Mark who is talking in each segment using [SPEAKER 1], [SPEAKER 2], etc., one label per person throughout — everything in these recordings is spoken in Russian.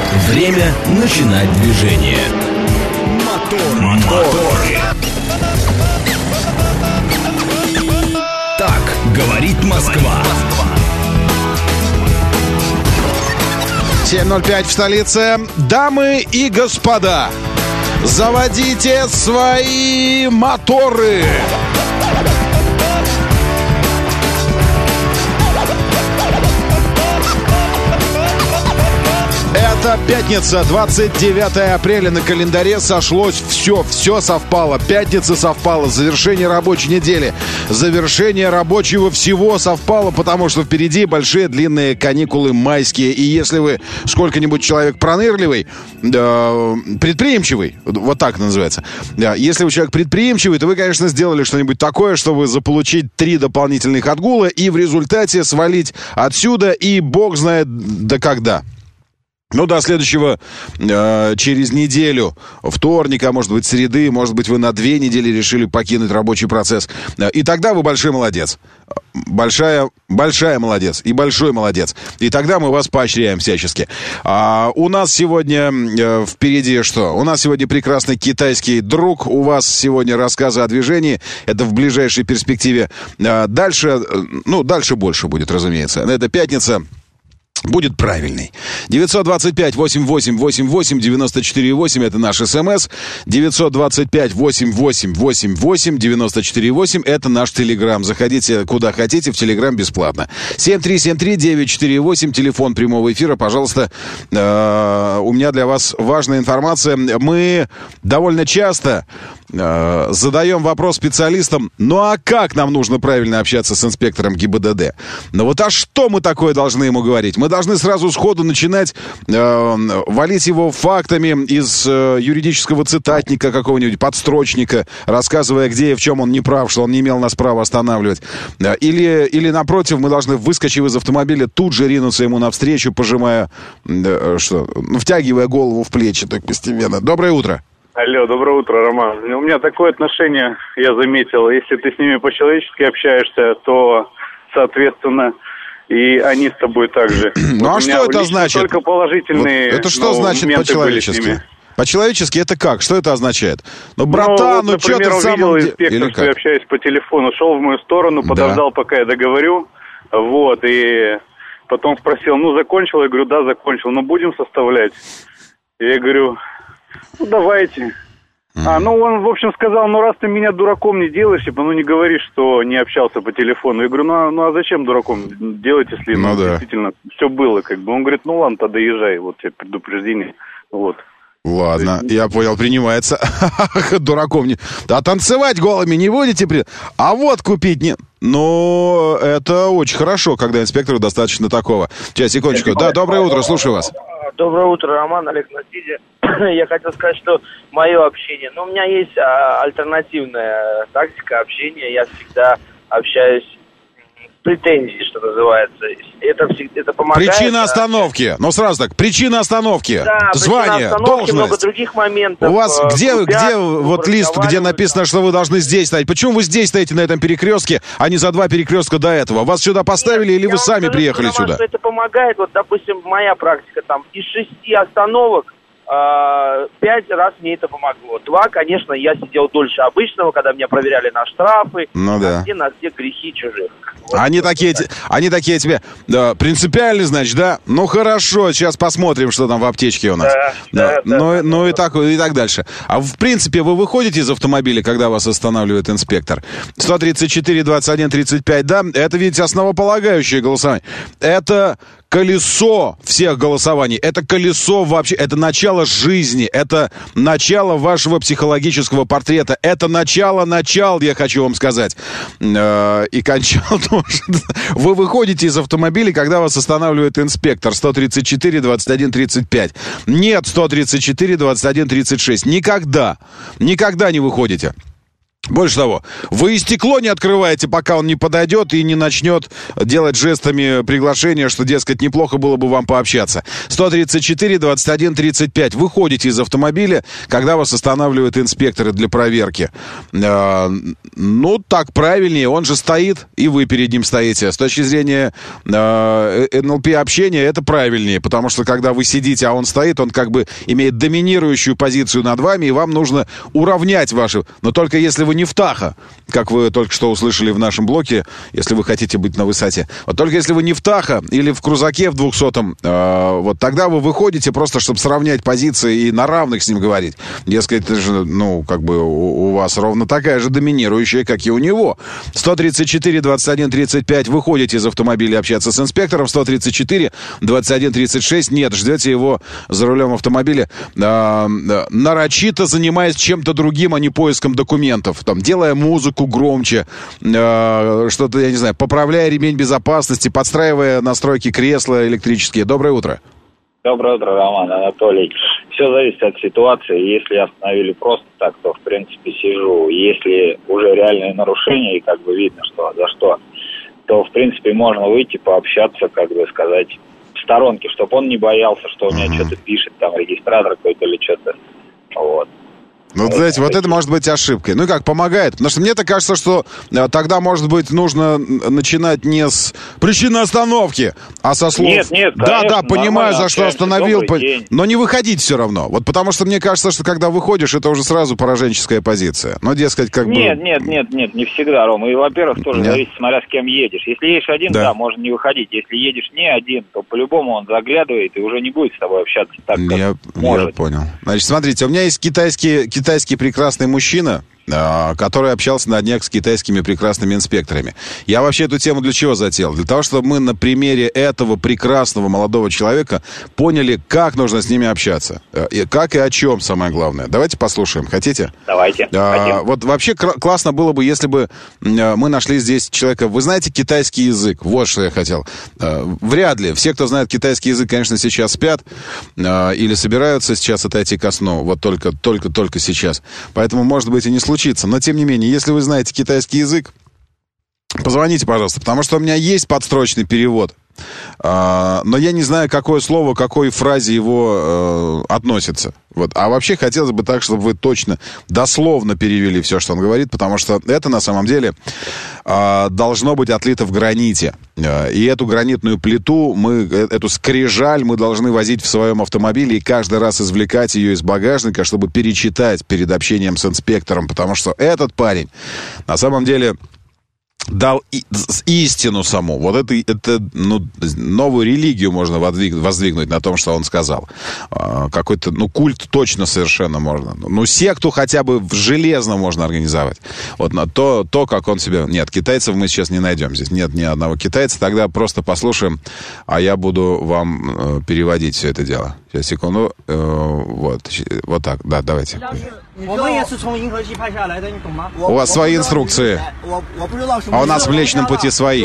[SPEAKER 1] Время начинать движение. Мотор. Так говорит Москва.
[SPEAKER 2] 7:05 в столице. Дамы и господа, заводите свои моторы. Это пятница, 29 апреля на календаре сошлось все совпало. Пятница совпала, завершение рабочей недели, завершение рабочего всего совпало, потому что впереди большие длинные каникулы майские. И если вы сколько-нибудь человек пронырливый, предприимчивый, вот так называется, если вы человек предприимчивый, то вы, конечно, сделали что-нибудь такое, чтобы заполучить 3 дополнительных отгула и в результате свалить отсюда, и бог знает до когда. Ну, до следующего, через неделю, вторника, может быть, среды, может быть, вы на 2 недели решили покинуть рабочий процесс. И тогда вы большой молодец. Большая молодец и большой молодец. И тогда мы вас поощряем всячески. У нас сегодня впереди что? У нас сегодня прекрасный китайский друг. У вас сегодня рассказы о движении. Это в ближайшей перспективе. Дальше больше будет, разумеется. Это пятница. Будет правильный. 925-88-88-94-8 это наш СМС. 925-88-88-94-8 это наш Телеграм. Заходите куда хотите, в Телеграм бесплатно. 7373948, телефон прямого эфира. Пожалуйста, у меня для вас важная информация. Мы довольно часто задаем вопрос специалистам: ну а как нам нужно правильно общаться с инспектором ГИБДД? Ну вот, а что мы такое должны ему говорить? Мы должны сразу сходу начинать валить его фактами из юридического цитатника какого-нибудь, подстрочника, рассказывая, где и в чем он не прав, что он не имел нас права останавливать. Или напротив, мы должны, выскочив из автомобиля, тут же ринуться ему навстречу, пожимая, втягивая голову в плечи так постепенно. Доброе утро.
[SPEAKER 3] Алло, доброе утро, Роман. У меня такое отношение, я заметил, если ты с ними по-человечески общаешься, то, соответственно, и они с тобой также.
[SPEAKER 2] Ну а что это значит?
[SPEAKER 3] Только положительные.
[SPEAKER 2] Это что значит по-человечески? По-человечески это как? Что это означает? Ну, братан, ну что ты сам...
[SPEAKER 3] Например, увидел инспектор, что я общаюсь по телефону, шел в мою сторону, подождал, пока я договорю, вот, и потом спросил, закончил? Я говорю, да, закончил, будем составлять? Я говорю... давайте. Он, в общем, сказал, раз ты меня дураком не делаешь, не говоришь, что не общался по телефону. Я говорю, а зачем дураком делать, если действительно все было, Он говорит, ладно, тогда езжай, вот тебе предупреждение, вот.
[SPEAKER 2] Ладно, я понял, принимается. Дураком не... А танцевать голыми не будете? А вот купить не... Ну, это очень хорошо, когда инспектору достаточно такого. Сейчас, секундочку. Да, доброе утро, слушаю вас.
[SPEAKER 4] Доброе утро, Роман, Олег на связи. Я хотел сказать, что мое общение... у меня есть альтернативная тактика общения. Я всегда общаюсь с претензией, что называется. Это помогает...
[SPEAKER 2] Причина остановки. Сразу так. Причина остановки.
[SPEAKER 4] Да,
[SPEAKER 2] звание,
[SPEAKER 4] остановки,
[SPEAKER 2] должность.
[SPEAKER 4] Много других моментов.
[SPEAKER 2] У вас где вот лист, где написано, что вы должны здесь стоять? Почему вы здесь стоите на этом перекрестке, а не за 2 перекрестка до этого? Вас сюда поставили или вы сами приехали сюда?
[SPEAKER 4] Что это помогает. Вот, допустим, моя практика, из 6 остановок 5 раз мне это помогло. 2, конечно, я сидел дольше обычного, когда меня проверяли на штрафы, на все грехи чужих. Вот.
[SPEAKER 2] Они такие тебе принципиальные, значит, да? Ну хорошо, сейчас посмотрим, что там в аптечке у нас.
[SPEAKER 4] Да.
[SPEAKER 2] И так дальше. А в принципе, вы выходите из автомобиля, когда вас останавливает инспектор? 134, 21, 35, да? Это ведь основополагающее голосование. Это колесо всех голосований. Это колесо вообще, это начало жизни, это начало вашего психологического портрета, это начало, я хочу вам сказать. И кончал тоже. Вы выходите из автомобиля, когда вас останавливает инспектор. 134, 21, 35. Нет, 134, 21, 36. Никогда не выходите. Больше того, вы и стекло не открываете, пока он не подойдет и не начнет делать жестами приглашения, что, дескать, неплохо было бы вам пообщаться. 134-21-35. Выходите из автомобиля, когда вас останавливают инспекторы для проверки. Ну, так правильнее. Он же стоит, и вы перед ним стоите. С точки зрения НЛП-общения это правильнее, потому что, когда вы сидите, а он стоит, он как бы имеет доминирующую позицию над вами, и вам нужно уравнять ваши... Но только если вы не втаха, как вы только что услышали в нашем блоке, если вы хотите быть на высоте. Вот только если вы не втаха или в крузаке в 200-м, вот тогда вы выходите просто, чтобы сравнять позиции и на равных с ним говорить. Дескать, это же, ну, как бы у вас ровно такая же доминирующая, как и у него. 134-21-35. Выходите из автомобиля общаться с инспектором. 134-21-36. Нет, ждете его за рулем автомобиля, нарочито занимаясь чем-то другим, а не поиском документов. Там, делая музыку громче, что-то, я не знаю, поправляя ремень безопасности, подстраивая настройки кресла электрические. Доброе утро.
[SPEAKER 5] Доброе утро, Роман, Анатолий. Все зависит от ситуации. Если остановили просто так, то, в принципе, сижу. Если уже реальное нарушение, и как бы видно, что за что, то, в принципе, можно выйти, пообщаться, как бы сказать, в сторонке, чтобы он не боялся, что у меня что-то пишет, там, регистратор какой-то или что-то. Вот.
[SPEAKER 2] Ну, знаете, вот это может быть ошибкой. Ну, как, помогает. Потому что мне-то кажется, что тогда, может быть, нужно начинать не с причины остановки, а со слов...
[SPEAKER 5] Нет,
[SPEAKER 2] да,
[SPEAKER 5] конечно,
[SPEAKER 2] понимаю, за что остановил,
[SPEAKER 5] день.
[SPEAKER 2] но не выходить все равно. Вот потому что мне кажется, что когда выходишь, это уже сразу пораженческая позиция. Ну, дескать, как бы...
[SPEAKER 5] Нет, не всегда, Рома. И, во-первых, тоже зависит, смотря с кем едешь. Если едешь один, да, можно не выходить. Если едешь не один, то по-любому он заглядывает и уже не будет с тобой общаться так, как может.
[SPEAKER 2] Я понял. Значит, смотрите, у меня есть китайский прекрасный мужчина, который общался на днях с китайскими прекрасными инспекторами. Я вообще эту тему для чего затеял? Для того, чтобы мы на примере этого прекрасного молодого человека поняли, как нужно с ними общаться. И как и о чем, самое главное. Давайте послушаем. Хотите?
[SPEAKER 5] Давайте.
[SPEAKER 2] Вот вообще классно было бы, если бы мы нашли здесь человека... Вы знаете китайский язык? Вот что я хотел. Вряд ли. Все, кто знает китайский язык, конечно, сейчас спят или собираются сейчас отойти ко сну. Вот только сейчас. Поэтому, может быть, и не случится. Но, тем не менее, если вы знаете китайский язык, позвоните, пожалуйста, потому что у меня есть подстрочный перевод. Но я не знаю, какое слово, к какой фразе его относится. Вот. А вообще хотелось бы так, чтобы вы точно, дословно перевели все, что он говорит, потому что это на самом деле должно быть отлито в граните. И эту гранитную плиту, эту скрижаль мы должны возить в своем автомобиле и каждый раз извлекать ее из багажника, чтобы перечитать перед общением с инспектором, потому что этот парень на самом деле... дал истину саму. Вот это новую религию можно воздвигнуть на том, что он сказал. Какой-то, культ точно совершенно можно. Секту хотя бы железно можно организовать. Вот на то, как он себя... Нет, китайцев мы сейчас не найдем. Здесь нет ни одного китайца. Тогда просто послушаем, а я буду вам переводить все это дело. Сейчас, секунду. Вот так. Да, давайте. У вас свои инструкции. А у нас в Млечном Пути свои.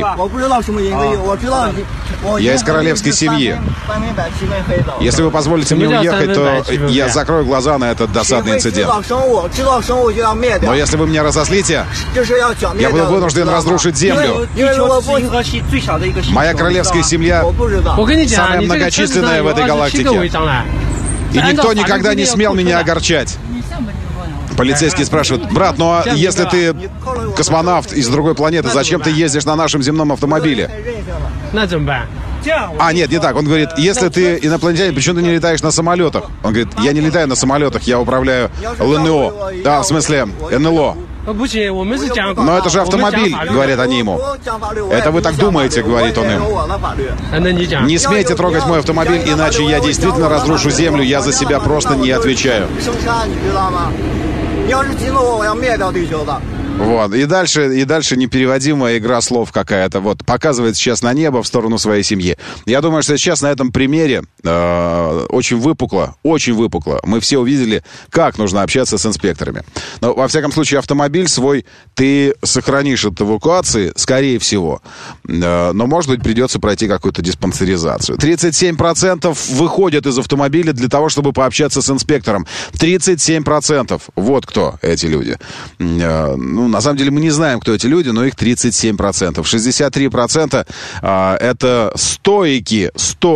[SPEAKER 2] Я из королевской семьи. Если вы позволите мне уехать, то я закрою глаза на этот досадный инцидент. Но если вы меня разозлите, я буду вынужден разрушить землю. Моя королевская семья самая многочисленная в этой галактике. И никто никогда не смел меня огорчать. Полицейский спрашивает: брат, ну а если ты космонавт из другой планеты, зачем ты ездишь на нашем земном автомобиле? А, нет, не так. Он говорит: если ты инопланетянин, почему ты не летаешь на самолетах? Он говорит: я не летаю на самолетах, я управляю ЛНО. Да, в смысле, НЛО. Но это же автомобиль, говорят они ему. Это вы так думаете, говорит он им. Не смейте трогать мой автомобиль, иначе я действительно разрушу землю, я за себя просто не отвечаю. Вот. И дальше непереводимая игра слов какая-то. Вот. Показывает сейчас на небо в сторону своей семьи. Я думаю, что сейчас на этом примере очень выпукло. Мы все увидели, как нужно общаться с инспекторами. Но, во всяком случае, автомобиль свой ты сохранишь от эвакуации, скорее всего. Но, может быть, придется пройти какую-то диспансеризацию. 37% выходят из автомобиля для того, чтобы пообщаться с инспектором. 37%. Вот кто эти люди. Ну, на самом деле, мы не знаем, кто эти люди, но их 37%. 63% это стойки,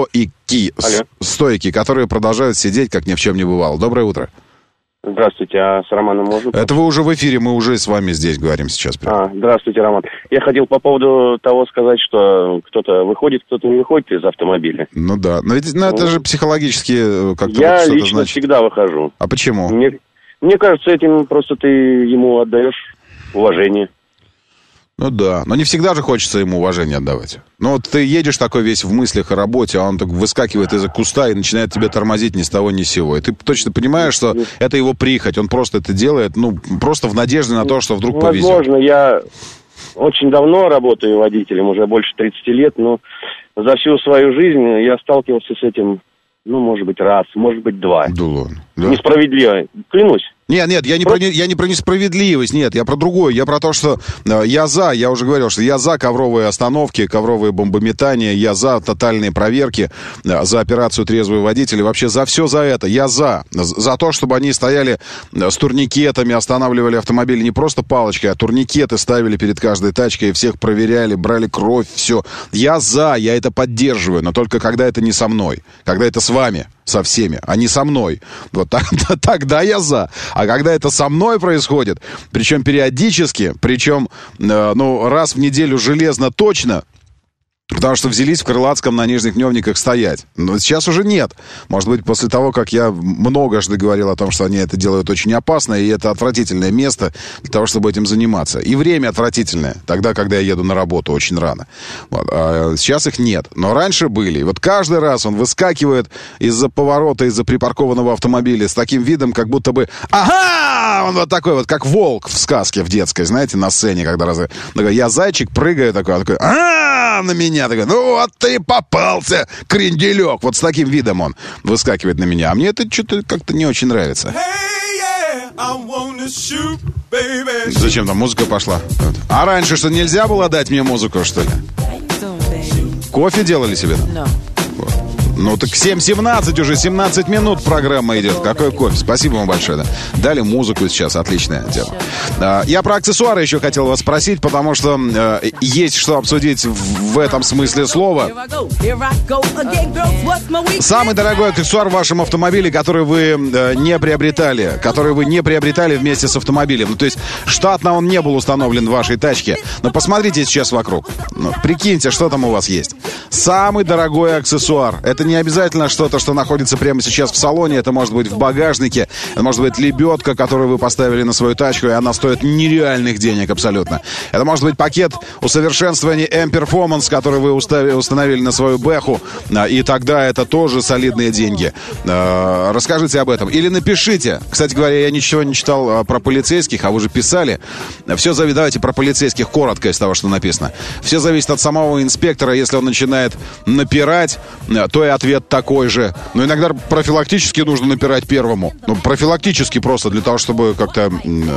[SPEAKER 2] которые продолжают сидеть, как ни в чем не бывало. Доброе утро.
[SPEAKER 6] Здравствуйте, а с Романом можно?
[SPEAKER 2] Это вы уже в эфире, мы уже с вами здесь говорим сейчас.
[SPEAKER 6] Здравствуйте, Роман. Я хотел по поводу того сказать, что кто-то выходит, кто-то не выходит из автомобиля.
[SPEAKER 2] Ну да, но ведь это же психологически как-то
[SPEAKER 6] я
[SPEAKER 2] что-то
[SPEAKER 6] лично
[SPEAKER 2] значит.
[SPEAKER 6] Всегда выхожу.
[SPEAKER 2] А почему?
[SPEAKER 6] Мне кажется, этим просто ты ему отдаешь уважение.
[SPEAKER 2] Ну да, но не всегда же хочется ему уважение отдавать. Ну вот ты едешь такой весь в мыслях о работе, а он так выскакивает из-за куста и начинает тебя тормозить ни с того ни с сего. И ты точно понимаешь, что это его прихоть, он просто это делает, просто в надежде на то, что вдруг повезет.
[SPEAKER 6] Возможно, я очень давно работаю водителем, уже больше 30 лет, но за всю свою жизнь я сталкивался с этим, может быть, раз, может быть, два.
[SPEAKER 2] Да ладно. Да?
[SPEAKER 6] Несправедливо, клянусь.
[SPEAKER 2] Нет, я не про несправедливость, нет, я про другое. Я про то, что я уже говорил, что я за ковровые остановки, ковровые бомбометания, я за тотальные проверки, за операцию «Трезвый водитель», и вообще за все за это. Я за то, чтобы они стояли с турникетами, останавливали автомобили не просто палочкой, а турникеты ставили перед каждой тачкой, и всех проверяли, брали кровь, все. Я это поддерживаю, но только когда это не со мной, когда это с вами, со всеми, а не со мной. Вот тогда я за. А когда это со мной происходит, причем периодически, раз в неделю железно точно, потому что взялись в Крылатском на Нижних Дневниках стоять. Но сейчас уже нет. Может быть, после того, как я многожды говорил о том, что они это делают очень опасно, и это отвратительное место для того, чтобы этим заниматься. И время отвратительное, тогда, когда я еду на работу очень рано. Вот. А сейчас их нет. Но раньше были. И вот каждый раз он выскакивает из-за поворота, из-за припаркованного автомобиля с таким видом, как будто бы «Ага!» Он вот такой вот, как волк в сказке в детской, знаете, на сцене, когда я зайчик, прыгаю такой «Ага!» на меня. Такой, вот ты попался, кренделек. Вот с таким видом он выскакивает на меня. А мне это что-то как-то не очень нравится. Зачем там музыка пошла? Вот. А раньше что, нельзя было дать мне музыку, что ли? Кофе делали себе? Ну так 7:17 уже, 17 минут программа идет. Какой кофе? Спасибо вам большое. Да. Дали музыку сейчас, отличная тема. Я про аксессуары еще хотел вас спросить, потому что есть что обсудить в этом смысле слова. Самый дорогой аксессуар в вашем автомобиле, который вы не приобретали вместе с автомобилем. То есть штатно он не был установлен в вашей тачке. Но посмотрите сейчас вокруг. Прикиньте, что там у вас есть. Самый дорогой аксессуар. Это не обязательно что-то, что находится прямо сейчас в салоне. Это может быть в багажнике. Это может быть лебедка, которую вы поставили на свою тачку, и она стоит нереальных денег абсолютно. Это может быть пакет усовершенствований M-Performance, который вы установили на свою бэху, и тогда это тоже солидные деньги. Расскажите об этом. Или напишите. Кстати говоря, я ничего не читал про полицейских, а вы же писали. Все зависит, давайте про полицейских коротко из того, что написано. Все зависит от самого инспектора. Если он начинает напирать, то и ответ такой же. Но иногда профилактически нужно напирать первому. Профилактически просто для того, чтобы как-то,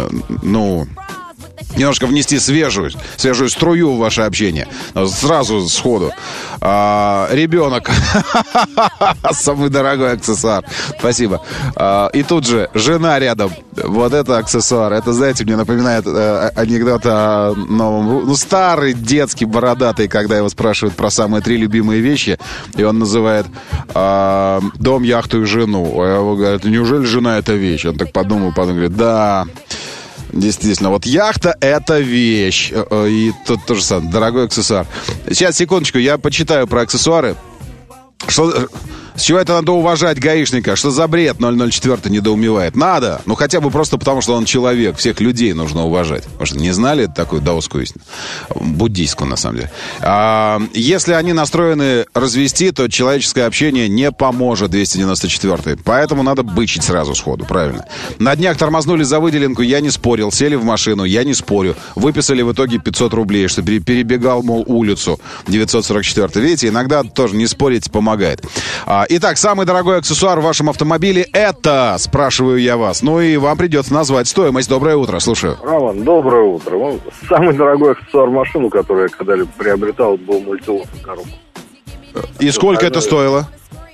[SPEAKER 2] немножко внести свежую струю в ваше общение. Сразу сходу. Ребенок. Самый дорогой аксессуар. Спасибо. И тут же жена рядом. Вот это аксессуар. Это, знаете, мне напоминает анекдот о новом... старый, детский, бородатый, когда его спрашивают про самые 3 любимые вещи, и он называет дом, яхту и жену. А его говорят, неужели жена это вещь? Он так подумал, говорит, да... Действительно, вот яхта — это вещь. И тут то же самое, дорогой аксессуар. Сейчас, секундочку, я почитаю про аксессуары. С чего это надо уважать гаишника? Что за бред 004 недоумевает? Надо. Ну, хотя бы просто потому, что он человек. Всех людей нужно уважать. Может, не знали такую даосскую истину? Буддийскую, на самом деле. Если они настроены развести, то человеческое общение не поможет, 294-й. Поэтому надо бычить сразу сходу, правильно. На днях тормознули за выделенку, я не спорил. Сели в машину, я не спорю. Выписали в итоге 500 рублей, что перебегал, мол, улицу. 944-й. Видите, иногда тоже не спорить помогает. Итак, самый дорогой аксессуар в вашем автомобиле — это, спрашиваю я вас. Ну и вам придется назвать стоимость. Доброе утро, слушаю.
[SPEAKER 7] Роман, доброе утро. Самый дорогой аксессуар машину, который я когда-либо приобретал, был мультилоком коробка.
[SPEAKER 2] И сколько это стоило?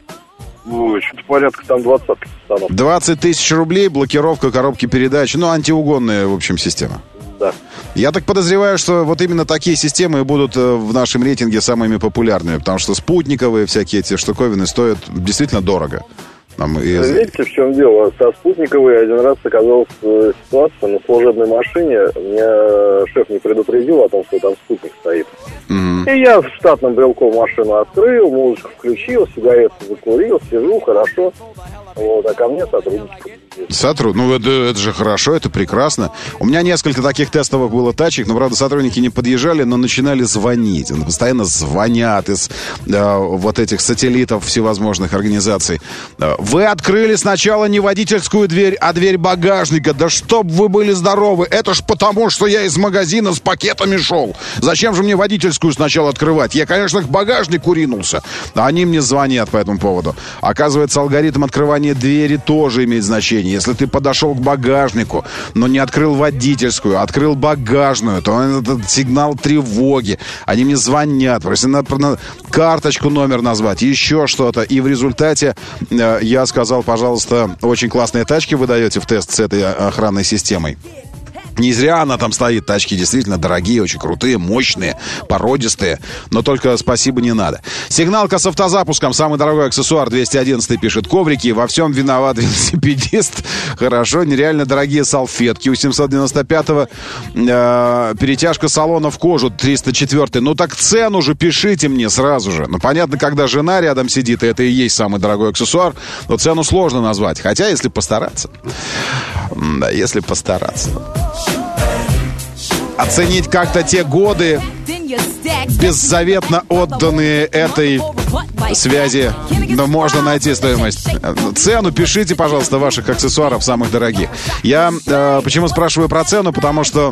[SPEAKER 7] Что-то порядка там 20 станов.
[SPEAKER 2] 20 тысяч рублей, блокировка коробки передач. Ну, антиугонная, в общем, система.
[SPEAKER 7] Да.
[SPEAKER 2] Я так подозреваю, что вот именно такие системы будут в нашем рейтинге самыми популярными, потому что спутниковые всякие эти штуковины стоят действительно дорого.
[SPEAKER 7] Видите, в чем дело? Со спутниковой один раз оказалась ситуация на служебной машине. Меня шеф не предупредил о том, что там спутник стоит. И я штатным брелком машину открыл, музыку включил, сигарету закурил, сижу, хорошо. Вот, а ко мне сотруднички.
[SPEAKER 2] Ну, это же хорошо, это прекрасно. У меня несколько таких тестовых было тачек, но, правда, сотрудники не подъезжали, но начинали звонить. Постоянно звонят из вот этих сателлитов всевозможных организаций. Вы открыли сначала не водительскую дверь, а дверь багажника. Да чтоб вы были здоровы. Это ж потому, что я из магазина с пакетами шел. Зачем же мне водительскую сначала открывать? Я, конечно, к багажнику ринулся. А они мне звонят по этому поводу. Оказывается, алгоритм открывания двери тоже имеет значение. Если ты подошел к багажнику, но не открыл водительскую, открыл багажную, то это сигнал тревоги. Они мне звонят, просят на карточку номер назвать, еще что-то. И в результате я сказал, пожалуйста, очень классные тачки вы даете в тест с этой охранной системой. Не зря она там стоит. Тачки действительно дорогие, очень крутые, мощные, породистые. Но только спасибо не надо. Сигналка с автозапуском. Самый дорогой аксессуар. 211 пишет. Коврики. Во всем виноват велосипедист. Хорошо. Нереально дорогие салфетки. У 795-го перетяжка салона в кожу. 304-й. Ну так цену же пишите мне сразу же. Ну понятно, когда жена рядом сидит, и это и есть самый дорогой аксессуар, но цену сложно назвать. Хотя, если постараться. Да, если постараться. Оценить как-то те годы, беззаветно отданные этой связи, но можно найти стоимость. Цену пишите, пожалуйста, ваших аксессуаров самых дорогих. Я почему спрашиваю про цену? Потому что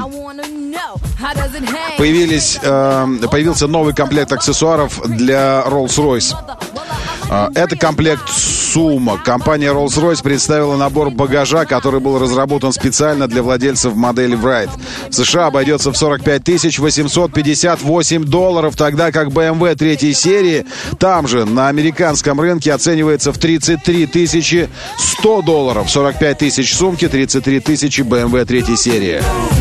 [SPEAKER 2] появился новый комплект аксессуаров для Rolls-Royce. Это комплект сумок. Компания Rolls-Royce представила набор багажа, который был разработан специально для владельцев модели Wright. В США обойдется в $45 858, тогда как BMW 3 серии там же на американском рынке оценивается в $33 100. 45 тысяч сумки, 33 тысячи BMW 3 серии.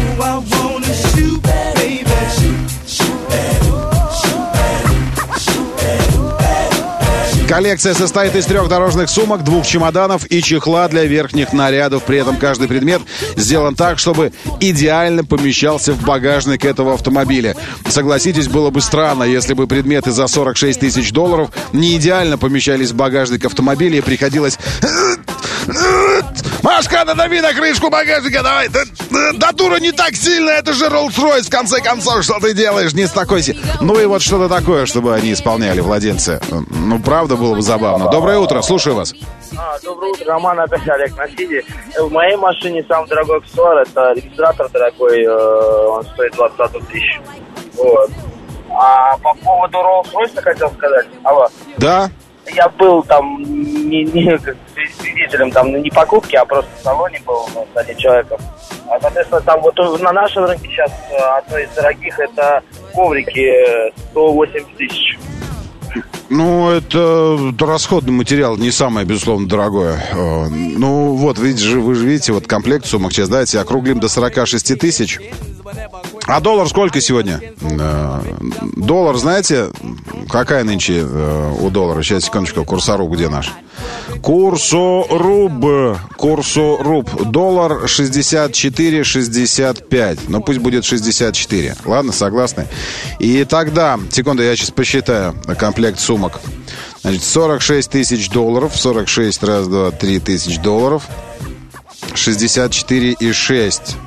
[SPEAKER 2] Коллекция состоит из 3 дорожных сумок, 2 чемоданов и чехла для верхних нарядов. При этом каждый предмет сделан так, чтобы идеально помещался в багажник этого автомобиля. Согласитесь, было бы странно, если бы предметы за $46 тысяч не идеально помещались в багажник автомобиля и приходилось... Машка, надави на крышку багажника, давай. Да дура, не так сильно, это же Rolls-Royce, в конце концов, что ты делаешь, не с такой... Ну и вот что-то такое, чтобы они исполняли, владельцы. Ну, правда, было бы забавно. Доброе утро, слушаю вас.
[SPEAKER 4] Доброе утро, Роман, опять Олег на сиде. В моей машине самый дорогой аксессуар, это регистратор дорогой, он стоит 21 тысячу. Вот. А по поводу Rolls-Royce хотел сказать. Алло.
[SPEAKER 2] Да.
[SPEAKER 4] Я был там не свидетелем там не покупки, а просто в салоне был с одним человеком. А, соответственно, там вот на нашем рынке сейчас одно из дорогих это коврики 180 тысяч.
[SPEAKER 2] Ну, это расходный материал, не самое, безусловно, дорогое. Ну, вот, видите, вы же видите, вот комплект сумок сейчас, давайте округлим до 46 тысяч. А доллар сколько сегодня? Доллар, знаете, какая нынче у доллара? Сейчас, секундочку, курсоруб где наш? Курсоруб. Доллар 64,65. Ну, пусть будет 64. Ладно, согласны? И тогда, секунду, я сейчас посчитаю комплект сумок. Значит, 46 тысяч долларов. 46, раз, два, 3 тысяч долларов. 64,6.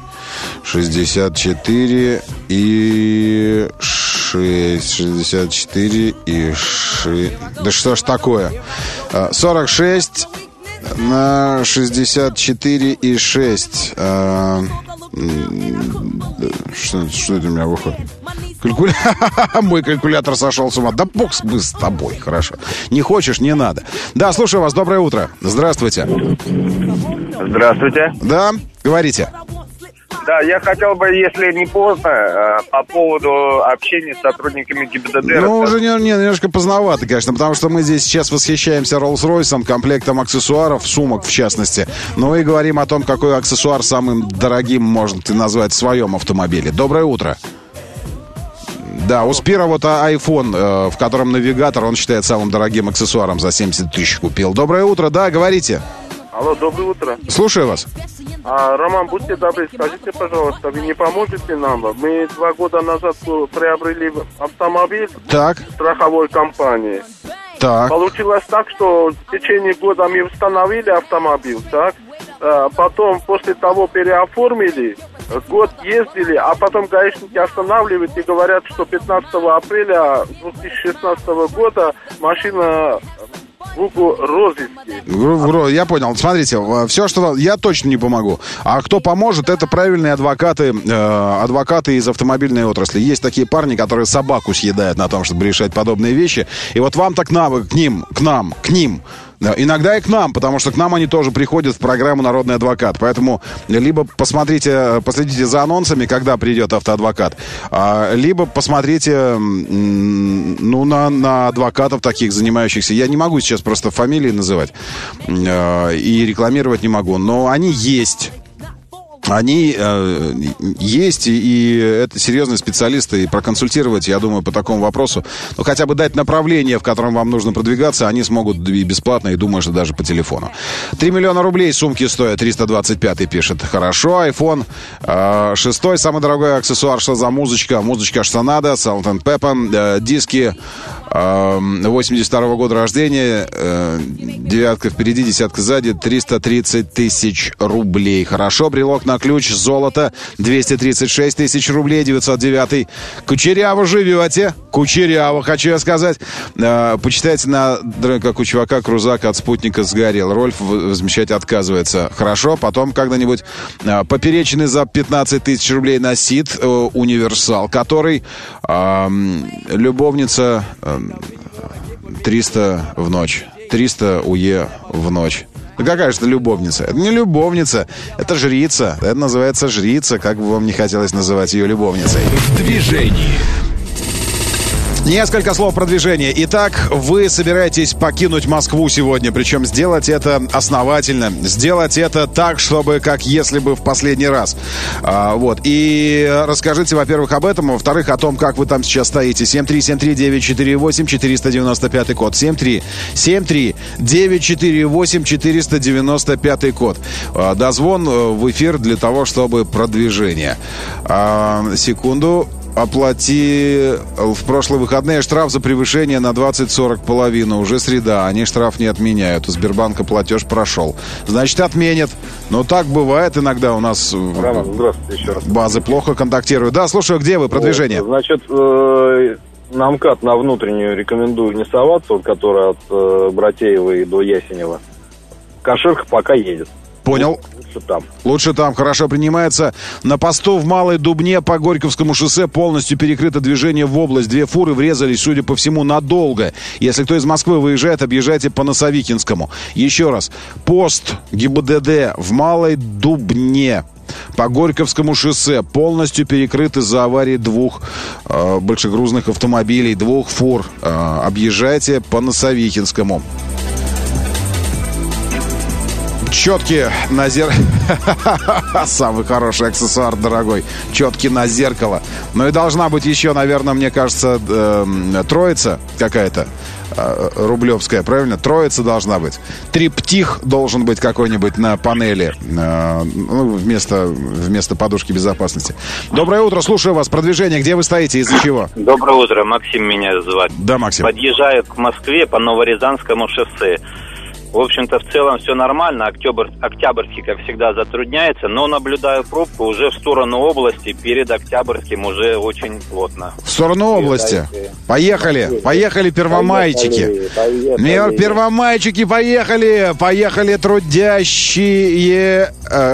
[SPEAKER 2] 64 и 6. 64 и 6. Да что ж такое? 46 на 64 и 6. Что это у меня выходит? Мой калькулятор сошел с ума. Да бог с тобой, хорошо. Не хочешь, не надо. Да, слушаю вас, доброе утро. Здравствуйте.
[SPEAKER 8] Здравствуйте.
[SPEAKER 2] Да, говорите.
[SPEAKER 8] Да, я хотел бы, если не поздно, по поводу общения с сотрудниками ГИБДД.
[SPEAKER 2] Ну, уже немножко поздновато, конечно, потому что мы здесь сейчас восхищаемся Роллс-Ройсом, комплектом аксессуаров, сумок в частности. Ну и говорим о том, какой аксессуар самым дорогим можно ты назвать в своем автомобиле. Доброе утро. Да, у Спира вот iPhone, в котором навигатор, он считает самым дорогим аксессуаром, за 70 тысяч купил. Доброе утро, да, говорите.
[SPEAKER 8] Алло, доброе утро.
[SPEAKER 2] Слушаю вас.
[SPEAKER 8] Роман, будьте добры, скажите, пожалуйста, вы не поможете нам? Мы 2 года назад приобрели автомобиль страховой компании.
[SPEAKER 2] Так.
[SPEAKER 8] Получилось так, что в течение года мы установили автомобиль, так? Потом, после того, переоформили, год ездили, а потом гаишники останавливают и говорят, что 15 апреля 2016 года машина в розыске.
[SPEAKER 2] Я понял. Смотрите, все, что я точно не помогу. А кто поможет, это правильные адвокаты из автомобильной отрасли. Есть такие парни, которые собаку съедают на том, чтобы решать подобные вещи. И вот вам-то к ним. Да, иногда и к нам, потому что к нам они тоже приходят в программу «Народный адвокат». Поэтому либо последите за анонсами, когда придет автоадвокат, либо посмотрите на адвокатов таких, занимающихся. Я не могу сейчас просто фамилии называть и рекламировать не могу, но они есть. Они есть, и это серьезные специалисты, и проконсультировать, я думаю, по такому вопросу, ну, хотя бы дать направление, в котором вам нужно продвигаться, они смогут и бесплатно, и думаю, что даже по телефону. 3 миллиона рублей сумки стоят, 325-й пишет. Хорошо, iPhone 6, самый дорогой аксессуар, что за музычка? Музычка, что надо, Salt & Pepper, диски 82-го года рождения, 9 впереди, 10 сзади, 330 тысяч рублей. Хорошо, брелок на ключ, золото, 236 тысяч рублей, 909-й. Кучеряво живете, кучеряво, хочу я сказать. Почитайте, как у чувака крузак от спутника сгорел. Рольф возмещать отказывается. Хорошо, потом когда-нибудь поперечный за 15 тысяч рублей носит универсал, который любовница 300 в ночь. 300 УЕ в ночь. Ну какая же это любовница? Это не любовница, это жрица. Это называется жрица, как бы вам не хотелось называть ее любовницей.
[SPEAKER 1] В движении.
[SPEAKER 2] Несколько слов про движение. Итак, вы собираетесь покинуть Москву сегодня, причем сделать это основательно, сделать это так, чтобы как если бы в последний раз. Вот. И расскажите, во-первых, об этом, а во-вторых, о том, как вы там сейчас стоите. 7373948, 495 код. 7373948, 495 код. Дозвон в эфир для того, чтобы продвижение. Секунду. Оплати в прошлые выходные штраф за превышение на 20-40 половину. Уже среда, они штраф не отменяют. У Сбербанка платеж прошел. Значит, отменят. Но так бывает иногда у нас.
[SPEAKER 9] Здравствуйте еще раз.
[SPEAKER 2] Базы плохо контактируют. Да, слушаю, где вы? Продвижение.
[SPEAKER 9] Значит, на МКАД на внутреннюю рекомендую не соваться, вот, которая от Братеева до Ясенева. Каширка пока едет.
[SPEAKER 2] Понял. Лучше там. Хорошо принимается. На посту в Малой Дубне по Горьковскому шоссе полностью перекрыто движение в область. 2 фуры врезались, судя по всему, надолго. Если кто из Москвы выезжает, объезжайте по Носовикинскому. Еще раз. Пост ГИБДД в Малой Дубне по Горьковскому шоссе полностью перекрыт из-за аварии 2 большегрузных автомобилей, 2 фур. Объезжайте по Носовикинскому. Четки на зеркало. Самый хороший аксессуар, дорогой. Четки на зеркало. Ну и должна быть еще, наверное, мне кажется, троица какая-то. Рублевская, правильно? Троица должна быть. Триптих должен быть какой-нибудь на панели вместо подушки безопасности. Доброе утро, слушаю вас. Продвижение, где вы стоите, из-за чего?
[SPEAKER 10] Доброе утро, Максим меня зовут.
[SPEAKER 2] Да, Максим.
[SPEAKER 10] Подъезжаю к Москве по Новорязанскому шоссе. В общем-то, в целом все нормально. Октябрьский, как всегда, затрудняется. Но наблюдаю пробку уже в сторону области. Перед Октябрьским уже очень плотно.
[SPEAKER 2] В сторону области. Поехали. Поехали, первомайчики. Первомайчики, поехали. Поехали, трудящие.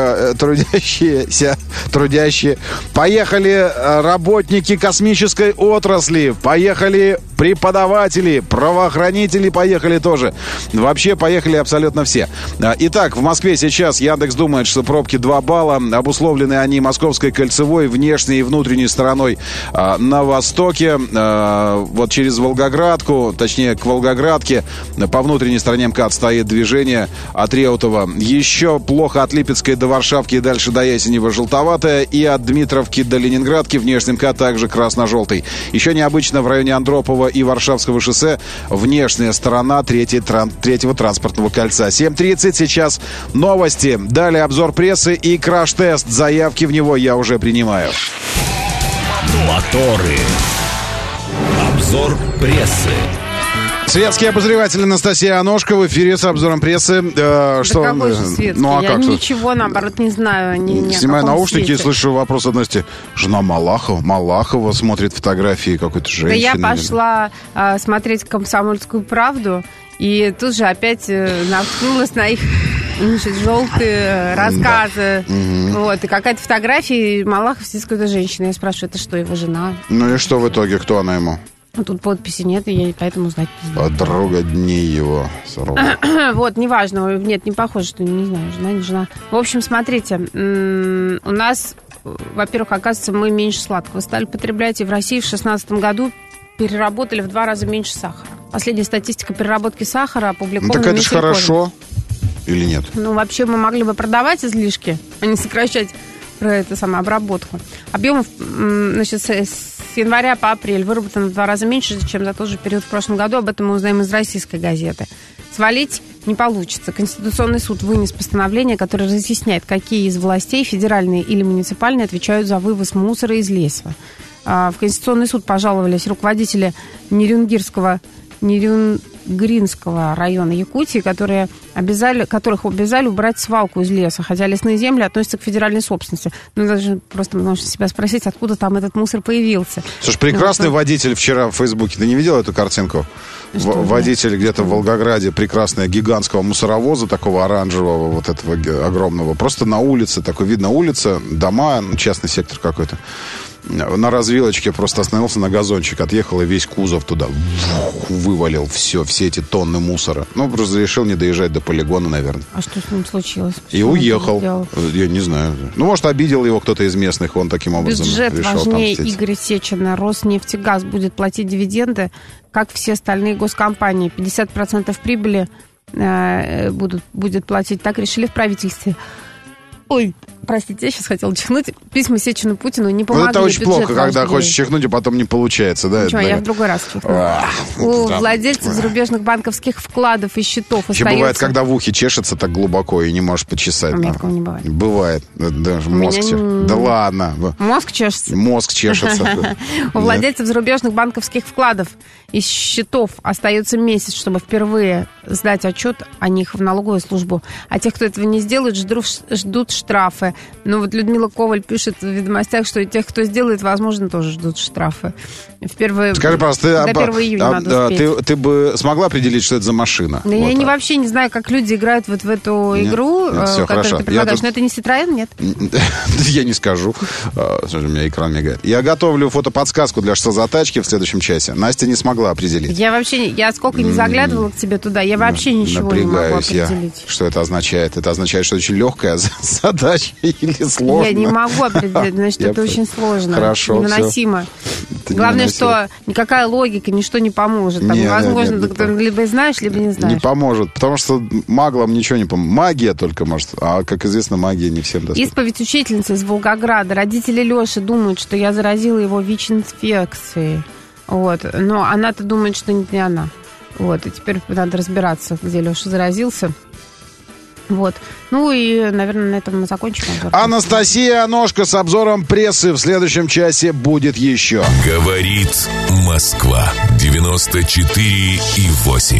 [SPEAKER 2] Поехали, работники космической отрасли. Поехали, преподаватели, правоохранители. Поехали тоже. Вообще, поехали абсолютно все. Итак, в Москве сейчас Яндекс думает, что пробки 2 балла. Обусловлены они Московской кольцевой, внешней и внутренней стороной на востоке. Вот через Волгоградку, точнее, к Волгоградке, по внутренней стороне МКАД стоит движение от Реутова. Еще плохо от Липецкой до Варшавки и дальше до Ясенева желтоватая. И от Дмитровки до Ленинградки внешний МКАД также красно-желтый. Еще необычно в районе Андропова и Варшавского шоссе внешняя сторона третьего транспортного кольца. 7:30 сейчас новости. Далее обзор прессы и краш-тест. Заявки в него я уже принимаю.
[SPEAKER 1] Моторы. Обзор прессы.
[SPEAKER 2] Светский обозреватель Анастасия Аношка в эфире с обзором прессы.
[SPEAKER 11] Что? Какой же светский?
[SPEAKER 2] Ну,
[SPEAKER 11] я ничего, наоборот, не знаю.
[SPEAKER 2] Снимаю наушники и слышу вопрос от Насти. Жена Малахова смотрит фотографии какой-то женщины.
[SPEAKER 11] Да я пошла смотреть «Комсомольскую правду», и тут же опять наткнулась на их желтые рассказы.
[SPEAKER 2] Да.
[SPEAKER 11] Вот, и какая-то фотография, и Малахов сидит с какой-то женщиной. Я спрашиваю, это что, его жена?
[SPEAKER 2] Ну и что в итоге? Кто она ему?
[SPEAKER 11] Тут подписи нет, и я поэтому знать не знаю.
[SPEAKER 2] Подруга дней его.
[SPEAKER 11] Вот, неважно. Нет, не похоже, что не знаю, жена, не жена. В общем, смотрите, у нас, во-первых, оказывается, мы меньше сладкого стали потреблять, и в России в 2016 году переработали в 2 раза меньше сахара. Последняя статистика переработки сахара опубликована.
[SPEAKER 2] Ну, так это же хорошо. Или нет?
[SPEAKER 11] Ну, вообще мы могли бы продавать излишки, а не сокращать про эту самую обработку. Объемов, значит, с января по апрель выработано в 2 раза меньше, чем за тот же период в прошлом году. Об этом мы узнаем из «Российской газеты». Свалить не получится. Конституционный суд вынес постановление, которое разъясняет, какие из властей, федеральные или муниципальные, отвечают за вывоз мусора из леса. В Конституционный суд пожаловались руководители Нерюнгринского района Якутии, которых обязали убрать свалку из леса, хотя лесные земли относятся к федеральной собственности. Ну, даже просто можно себя спросить, откуда там этот мусор появился.
[SPEAKER 2] Слушай, прекрасный водитель вчера в Фейсбуке. Ты не видел эту картинку? Водитель где-то в Волгограде, прекрасная, гигантского мусоровоза, такого оранжевого, вот этого огромного. Просто на улице, такой видно улица, дома, частный сектор какой-то. На развилочке просто остановился на газончик, отъехал и весь кузов туда вывалил все эти тонны мусора. Ну, просто решил не доезжать до полигона, наверное.
[SPEAKER 11] А что с ним случилось?
[SPEAKER 2] И уехал. Я не знаю. Ну, может, обидел его кто-то из местных, он таким образом
[SPEAKER 11] бюджет
[SPEAKER 2] решил
[SPEAKER 11] важнее
[SPEAKER 2] отомстить.
[SPEAKER 11] Игоря Сечина. Роснефтегаз будет платить дивиденды, как все остальные госкомпании. 50% прибыли будет платить. Так решили в правительстве. Ой, простите, я сейчас хотела чихнуть. Письма Сечину Путину не помогли.
[SPEAKER 2] Вот это очень плохо, когда хочешь чихнуть, а потом не получается. Да?
[SPEAKER 11] Ничего, я в другой раз чихну. У владельцев зарубежных банковских вкладов и счетов
[SPEAKER 2] еще
[SPEAKER 11] остается...
[SPEAKER 2] бывает, когда в ухе чешется так глубоко и не можешь почесать.
[SPEAKER 11] У меня такого не бывает.
[SPEAKER 2] Бывает. Даже мозг чешется. Да ладно.
[SPEAKER 11] Мозг чешется?
[SPEAKER 2] Мозг чешется.
[SPEAKER 11] У владельцев зарубежных банковских вкладов и счетов остается месяц, чтобы впервые сдать отчет о них в налоговую службу. А тех, кто этого не сделает, ждут штрафы. Ну вот Людмила Коваль пишет в «Ведомостях», что и тех, кто сделает, возможно, тоже ждут штрафы.
[SPEAKER 2] Скажи, пожалуйста,
[SPEAKER 11] до 1 июня надо успеть.
[SPEAKER 2] Ты бы смогла определить, что это за машина?
[SPEAKER 11] Да вот я вообще не знаю, как люди играют вот в эту игру, которую ты предлагаешь. Но это не Citroёn, нет?
[SPEAKER 2] Я не скажу. У меня экран мигает. Я готовлю фотоподсказку для «Что за тачки» в следующем часе. Настя не смогла определить.
[SPEAKER 11] Я сколько не заглядывала к тебе туда, я вообще ничего не могу определить.
[SPEAKER 2] Что это означает? Это означает, что очень легкая задача или сложная?
[SPEAKER 11] Я не могу определить, значит, это очень сложно.
[SPEAKER 2] Хорошо,
[SPEAKER 11] невыносимо. Главное, что никакая логика, ничто не поможет. Там невозможно, ты либо знаешь, либо не знаешь.
[SPEAKER 2] Не поможет, потому что маглам ничего не поможет. Магия только может, а, как известно, магия не всем доступна.
[SPEAKER 11] Исповедь учительницы из Волгограда. Родители Леши думают, что я заразила его ВИЧ-инфекцией. Вот. Но она-то думает, что не она. Вот, и теперь надо разбираться, где Леша заразился. Вот. Ну и, наверное, на этом мы закончим обзор.
[SPEAKER 2] Анастасия Аношка с обзором прессы в следующем часе будет еще.
[SPEAKER 1] Говорит Москва. 94,8.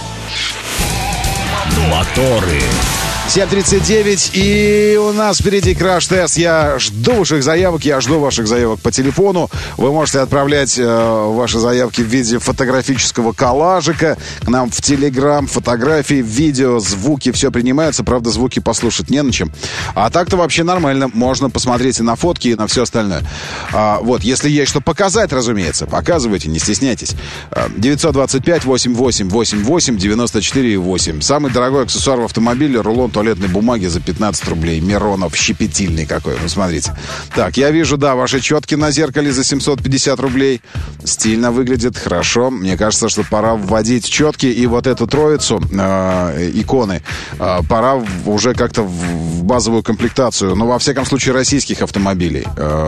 [SPEAKER 1] Моторы.
[SPEAKER 2] 7:39, и у нас впереди краш-тест. Я жду ваших заявок по телефону. Вы можете отправлять ваши заявки в виде фотографического коллажика к нам в Телеграм. Фотографии, видео, звуки, все принимается. Правда, звуки послушать не на чем. А так-то вообще нормально. Можно посмотреть и на фотки, и на все остальное. Вот, если есть что показать, разумеется, показывайте, не стесняйтесь. 925-88-88-94-8. Самый дорогой аксессуар в автомобиле — рулон туалетной бумаги за 15 рублей. Миронов, щепетильный какой. Ну, смотрите. Так, я вижу, да, ваши четки на зеркале за 750 рублей. Стильно выглядит, хорошо. Мне кажется, что пора вводить четки и вот эту троицу иконы. Пора уже как-то в базовую комплектацию, ну, во всяком случае, российских автомобилей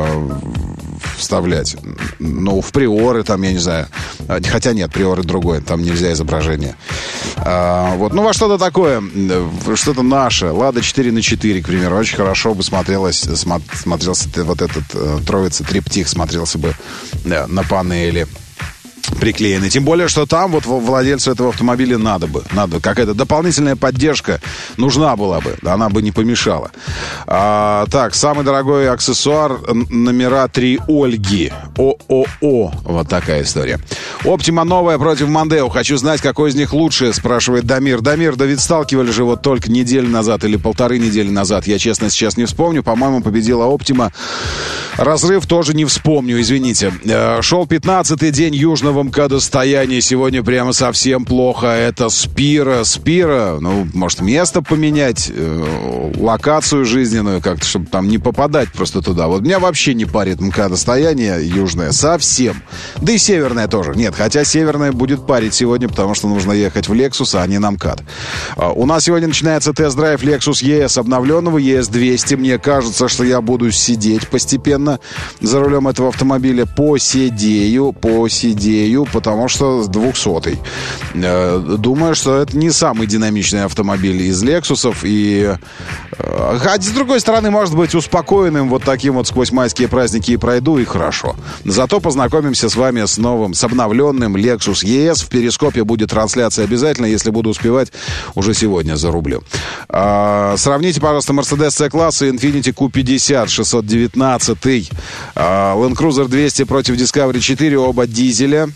[SPEAKER 2] вставлять. Ну, в приоры там, я не знаю. Хотя нет, приоры другое. Там нельзя изображение. Вот, ну, во что-то такое. Что-то наше. Лада 4/4, к примеру. Очень хорошо бы смотрелся вот этот троица, триптих смотрелся бы на панели приклеены. Тем более, что там вот владельцу этого автомобиля надо какая-то дополнительная поддержка нужна была бы. Она бы не помешала. Так, самый дорогой аксессуар — номера 3 Ольги. ООО. Вот такая история. Оптима новая против Мондео. Хочу знать, какой из них лучше, спрашивает Дамир. Дамир, да ведь сталкивали же вот только неделю назад или 1,5 недели назад. Я, честно, сейчас не вспомню. По-моему, победила Оптима. Разрыв тоже не вспомню, извините. Шел 15-й день южного МКАДостояния. Сегодня прямо совсем плохо. Это Спира. Ну, может, место поменять, локацию жизненную как-то, чтобы там не попадать просто туда. Вот меня вообще не парит МКАДостояние южное совсем. Да и северное тоже. Нет, хотя северное будет парить сегодня, потому что нужно ехать в Lexus, а не на МКАД. У нас сегодня начинается тест-драйв Lexus ES обновленного, ES 200. Мне кажется, что я буду сидеть постепенно за рулем этого автомобиля. Посидею, потому что 200-й. Думаю, что это не самый динамичный автомобиль из Лексусов. И хотя, с другой стороны, может быть, успокоенным вот таким вот сквозь майские праздники и пройду, и хорошо. Зато познакомимся с вами с обновленным Lexus ES. В Перископе будет трансляция обязательно. Если буду успевать, уже сегодня зарублю. Сравните, пожалуйста, Mercedes C-класса и Infiniti Q50 619. Land Cruiser 200 против Discovery 4, оба дизеля.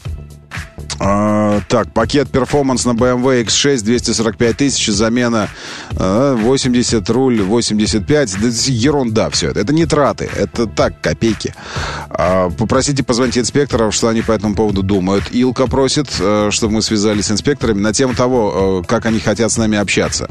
[SPEAKER 2] Так, пакет перформанс на BMW X6 245 тысяч, замена 80, руль 85. Да, ерунда все это. Это не траты, это так, копейки. Попросите позвонить инспекторов, что они по этому поводу думают. Илка просит, чтобы мы связались с инспекторами на тему того, как они хотят с нами общаться.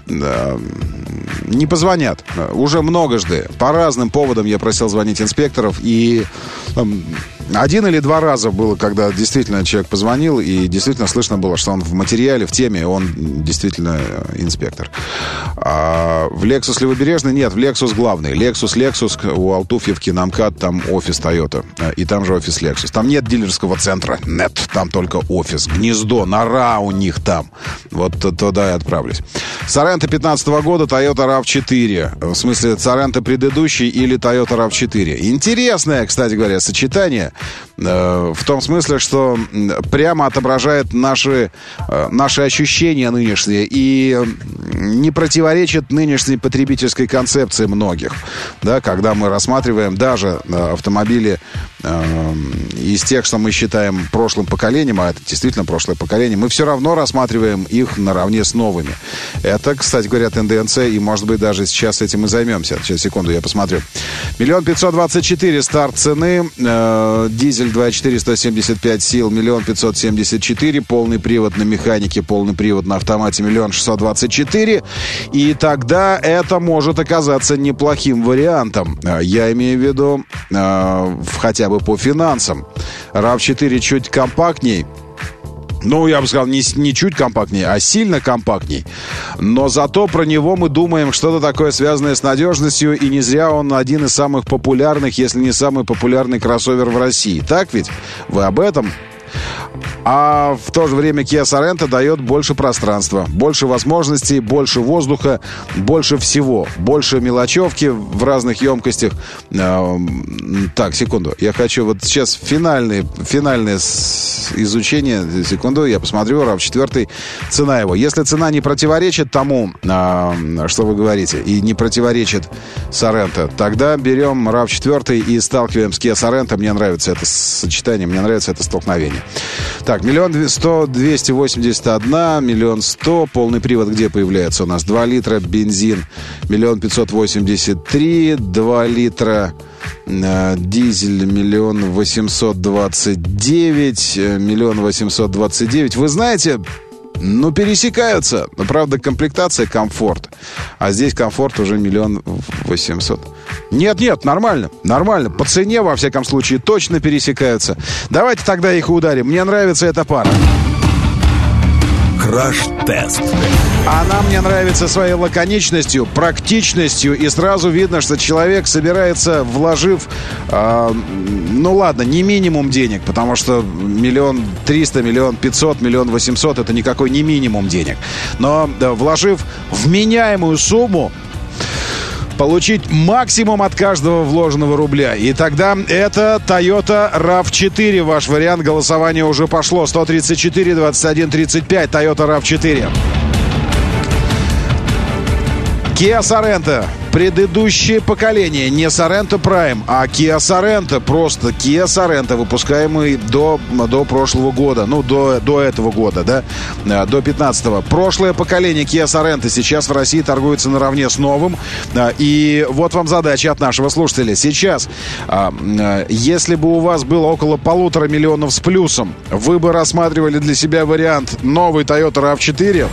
[SPEAKER 2] Не позвонят. Уже многожды. По разным поводам я просил звонить инспекторов, и 1 или 2 раза было, когда действительно человек позвонил, и действительно слышно было, что он в материале, в теме, он действительно инспектор. А в Lexus Левобережный нет, в Lexus главный. Lexus, у Алтуфьевки на МКАД, там офис Toyota, и там же офис Lexus. Там нет дилерского центра, нет, там только офис, гнездо, нора у них там. Вот туда и отправлюсь. Sorento 15 года, Toyota RAV4. В смысле, Sorento предыдущий или Toyota RAV4. Интересное, кстати говоря, сочетание. В том смысле, что прямо отображает наши ощущения нынешние и не противоречит нынешней потребительской концепции многих. Да, когда мы рассматриваем даже автомобили из тех, что мы считаем прошлым поколением, а это действительно прошлое поколение, мы все равно рассматриваем их наравне с новыми. Это, кстати говоря, тенденция, и, может быть, даже сейчас этим и займемся. Сейчас, секунду, я посмотрю. 1 524 000 старт цены. Дизель 2.4, 175 сил, 1 574 000. Полный привод на механике, полный привод на автомате, 1 624 000. И тогда это может оказаться неплохим вариантом. Я имею в виду хотя бы по финансам. RAV4 чуть компактней. Ну, я бы сказал, не чуть компактнее, а сильно компактней. Но зато про него мы думаем что-то такое, связанное с надежностью. И не зря он один из самых популярных, если не самый популярный кроссовер в России. Так ведь? Вы об этом? А в то же время Kia Sorento дает больше пространства, больше возможностей, больше воздуха, больше всего, больше мелочевки в разных емкостях. Так, секунду. Я хочу вот сейчас финальное изучение. Секунду, я посмотрю. RAV4, цена его. Если цена не противоречит тому, что вы говорите, и не противоречит Sorento, тогда берем RAV4 и сталкиваем с Kia Sorento. Мне нравится это сочетание, мне нравится это столкновение. Так, 1 100 281, 1 100 000, полный привод где появляется у нас? 2 литра бензин, 1 583 000, 2 литра дизель, 1 829 000, 1 829 000. Вы знаете, ну, пересекаются. Но, правда, комплектация комфорт. А здесь комфорт уже 1 800 000. Нет, нормально. По цене, во всяком случае, точно пересекаются. Давайте тогда их ударим. Мне нравится эта пара.
[SPEAKER 1] Краш-тест.
[SPEAKER 2] Она мне нравится своей лаконичностью, практичностью. И сразу видно, что человек собирается, вложив, ну ладно, не минимум денег, потому что 1 300 000, 1 500 000, 1 800 000 это никакой не минимум денег. Но вложив вменяемую сумму, получить максимум от каждого вложенного рубля. И тогда это Toyota RAV4. Ваш вариант голосования уже пошло. 134 21 35. Toyota RAV4. Kia Sorento. Предыдущее поколение. Не Sorento Prime, а Kia Sorento. Просто Kia Sorento, выпускаемый до прошлого года. Ну, до этого года, да? До 15-го. Прошлое поколение Kia Sorento сейчас в России торгуется наравне с новым. И вот вам задача от нашего слушателя. Сейчас, если бы у вас было около 1,5 миллиона с плюсом, вы бы рассматривали для себя вариант новый Toyota RAV4,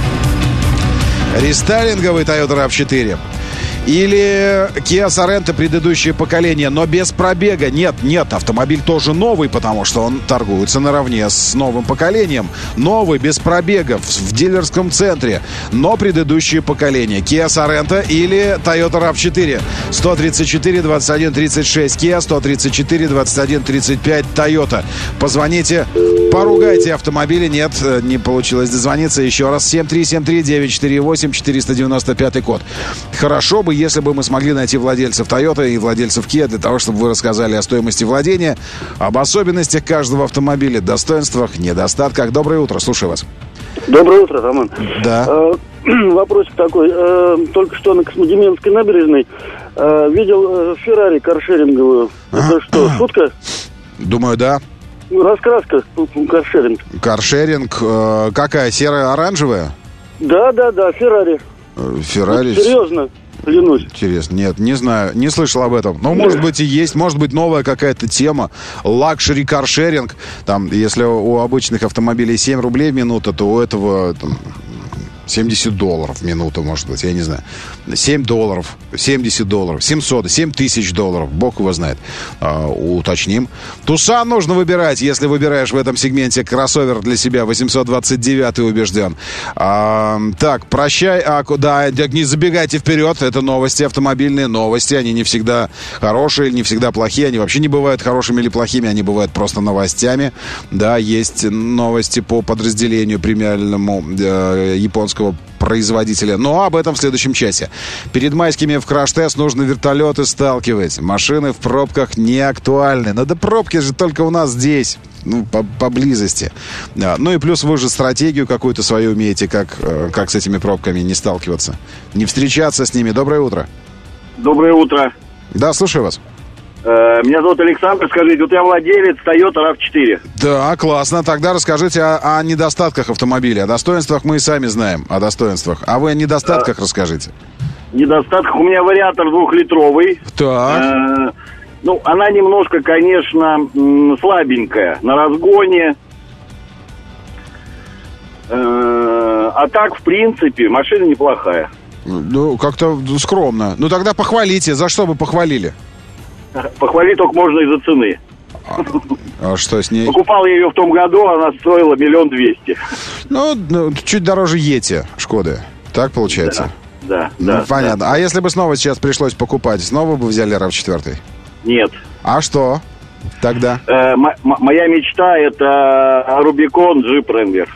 [SPEAKER 2] рестайлинговый Toyota RAV4, или Kia Sorento предыдущее поколение, но без пробега. Нет, автомобиль тоже новый, потому что он торгуется наравне с новым поколением. Новый, без пробега, в дилерском центре, но предыдущее поколение. Kia Sorento или Toyota RAV4. 134 21 36 Kia, 134 21 35 Toyota. Позвоните, поругайте автомобили. Нет, не получилось дозвониться. Еще раз. 7373948, 495 код. Хорошо бы, если бы мы смогли найти владельцев Toyota и владельцев Kia для того, чтобы вы рассказали о стоимости владения, об особенностях каждого автомобиля, достоинствах, недостатках. Доброе утро, слушаю вас.
[SPEAKER 12] Доброе утро, Роман.
[SPEAKER 2] Да.
[SPEAKER 12] Вопросик такой. Только что на Космодемьянской набережной видел Феррари каршеринговую. Это что, шутка?
[SPEAKER 2] Думаю, да.
[SPEAKER 12] Раскраска каршеринг.
[SPEAKER 2] Каршеринг. Какая? Серая-оранжевая?
[SPEAKER 12] Да, Феррари.
[SPEAKER 2] Феррари?
[SPEAKER 12] Серьезно, клянусь.
[SPEAKER 2] Интересно. Нет, не знаю, не слышал об этом. Но, может быть, и есть, может быть, новая какая-то тема. Лакшери каршеринг. Там, если у обычных автомобилей 7 рублей в минуту, то у этого там $70 в минуту, может быть, я не знаю. $7, $70, 700, $7000, бог его знает. Уточним. Тусан нужно выбирать, если выбираешь в этом сегменте кроссовер для себя. 829 убежден. Так, прощай. Да, не забегайте вперед. Это новости, автомобильные новости. Они не всегда хорошие, не всегда плохие. Они вообще не бывают хорошими или плохими. Они бывают просто новостями. Да, есть новости по подразделению премиальному японского производителя. Но об этом в следующем часе. Перед майскими в краш-тест нужно вертолеты сталкивать. Машины в пробках не актуальны. Но да пробки же только у нас здесь. Ну, поблизости. Ну и плюс вы же стратегию какую-то свою умеете, как с этими пробками не сталкиваться. Не встречаться с ними. Доброе утро.
[SPEAKER 13] Доброе утро.
[SPEAKER 2] Да, слушаю вас.
[SPEAKER 13] Меня зовут Александр. Скажите, вот я владелец Toyota RAV4.
[SPEAKER 2] Да, классно. Тогда расскажите о недостатках автомобиля. О достоинствах мы и сами знаем. О достоинствах. А вы о недостатках расскажите.
[SPEAKER 13] Недостатках. У меня вариатор 2-литровый.
[SPEAKER 2] Так.
[SPEAKER 13] Ну, она немножко, конечно, слабенькая на разгоне. А так, в принципе, машина неплохая.
[SPEAKER 2] Ну, как-то скромно. Ну, тогда похвалите. За что бы похвалили?
[SPEAKER 13] Похвалить только можно из-за цены.
[SPEAKER 2] А что с ней?
[SPEAKER 13] Покупал я ее в том году, она стоила 1 200 000.
[SPEAKER 2] Ну, чуть дороже Йети, Шкоды. Так получается?
[SPEAKER 13] Да.
[SPEAKER 2] Понятно.
[SPEAKER 13] Да.
[SPEAKER 2] А если бы снова сейчас пришлось покупать, снова бы взяли RAV4?
[SPEAKER 13] Нет.
[SPEAKER 2] А что? Тогда?
[SPEAKER 13] Моя мечта — это Рубикон Джип Wrangler.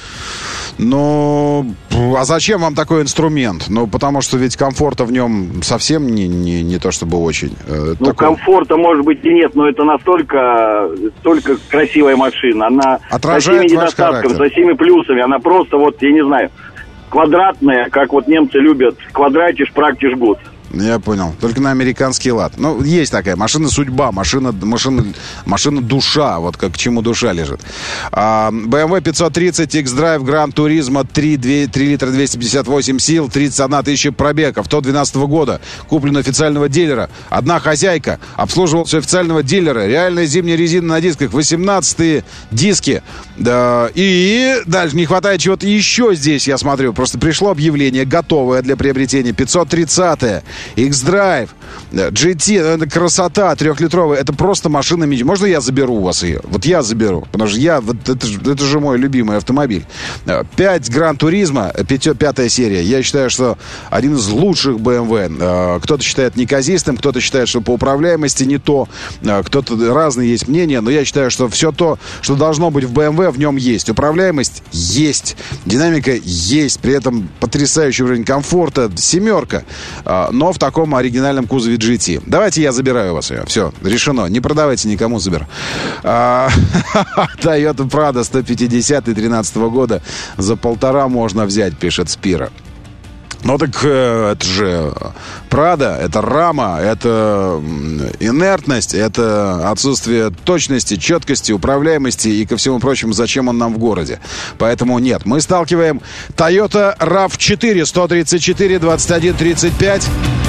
[SPEAKER 2] Ну, а зачем вам такой инструмент? Ну, потому что ведь комфорта в нем совсем не то чтобы очень.
[SPEAKER 13] Ну,
[SPEAKER 2] такой...
[SPEAKER 13] комфорта, может быть, и нет, но это настолько красивая машина. Она
[SPEAKER 2] отражает
[SPEAKER 13] со всеми недостатками, со всеми плюсами. Она просто, вот, я не знаю, квадратная, как вот немцы любят. Квадратишь, практишь год.
[SPEAKER 2] Я понял. Только на американский лад. Ну, есть такая машина-судьба, машина-душа. Вот как к чему душа лежит. BMW 530 X-Drive Gran Turismo 3 литра 258 сил, 31 тысяча пробег. Авто 2012 года. Куплен у официального дилера. Одна хозяйка. Обслуживался официального дилера. Реальная зимняя резина на дисках. 18-е диски. Да. И дальше не хватает чего-то еще здесь, я смотрю. Просто пришло объявление, готовое для приобретения. 530-е. X-Drive, GT, это красота, 3-литровая, это просто машина мечты. Можно я заберу у вас ее? Вот я заберу, потому что это же мой любимый автомобиль. 5 Gran Turismo, 5-я серия. Я считаю, что один из лучших BMW. Кто-то считает неказистым, кто-то считает, что по управляемости не то. Кто-то, разные есть мнения, но я считаю, что все то, что должно быть в BMW, в нем есть. Управляемость есть, динамика есть, при этом потрясающий уровень комфорта, 7-ка. Но в таком оригинальном кузове GT. Давайте я забираю у вас ее. Все, решено. Не продавайте никому, заберу. Toyota Prado 150 13 года за 1,5 можно взять, пишет Спира. Ну так это же Prado, это рама, это инертность, это отсутствие точности, четкости, управляемости и, ко всему прочему, зачем он нам в городе. Поэтому нет, мы сталкиваем Toyota RAV4 134 21 35.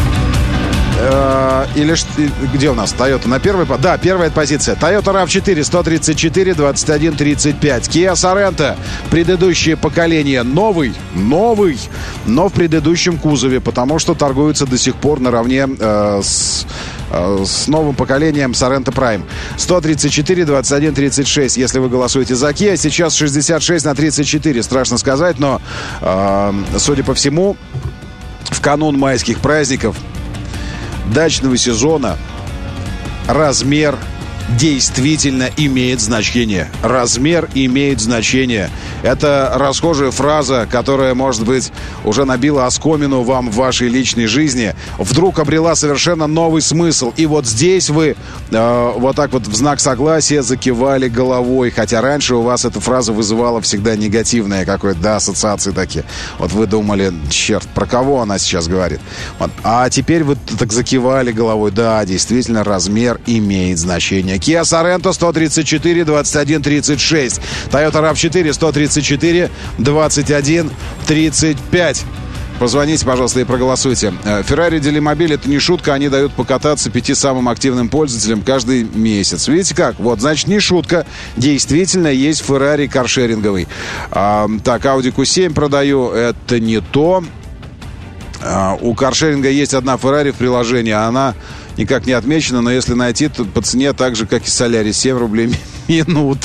[SPEAKER 2] Или где у нас Toyota на первой? Да, первая позиция. Toyota RAV4 134 21 35. Kia Sorento, предыдущее поколение, новый, но в предыдущем кузове, потому что торгуется до сих пор наравне с новым поколением Sorento Prime. 134 21 36, если вы голосуете за Kia. Сейчас 66/34, страшно сказать, но судя по всему, в канун майских праздников, дачного сезона, размер действительно имеет значение. Размер имеет значение. Это расхожая фраза, которая, может быть, уже набила оскомину вам в вашей личной жизни, вдруг обрела совершенно новый смысл. И вот здесь вы вот так вот в знак согласия закивали головой, хотя раньше у вас эта фраза вызывала всегда негативные какие-то, да, ассоциации такие. Вот вы думали, черт, про кого она сейчас говорит? Вот. А теперь вы так закивали головой. Да, действительно, размер имеет значение. Kia Sorento 134 21 36. Toyota RAV4 134 21 35. Позвоните, пожалуйста, и проголосуйте. Ferrari Делимобиль — это не шутка, они дают покататься 5 самым активным пользователям каждый месяц. Видите как? Вот, значит, не шутка. Действительно есть Ferrari каршеринговый. Так, Audi Q7 продаю. Это не то. У каршеринга есть одна Ferrari в приложении, а она никак не отмечена, но если найти, то по цене так же, как и Solaris, 7 рублей минут.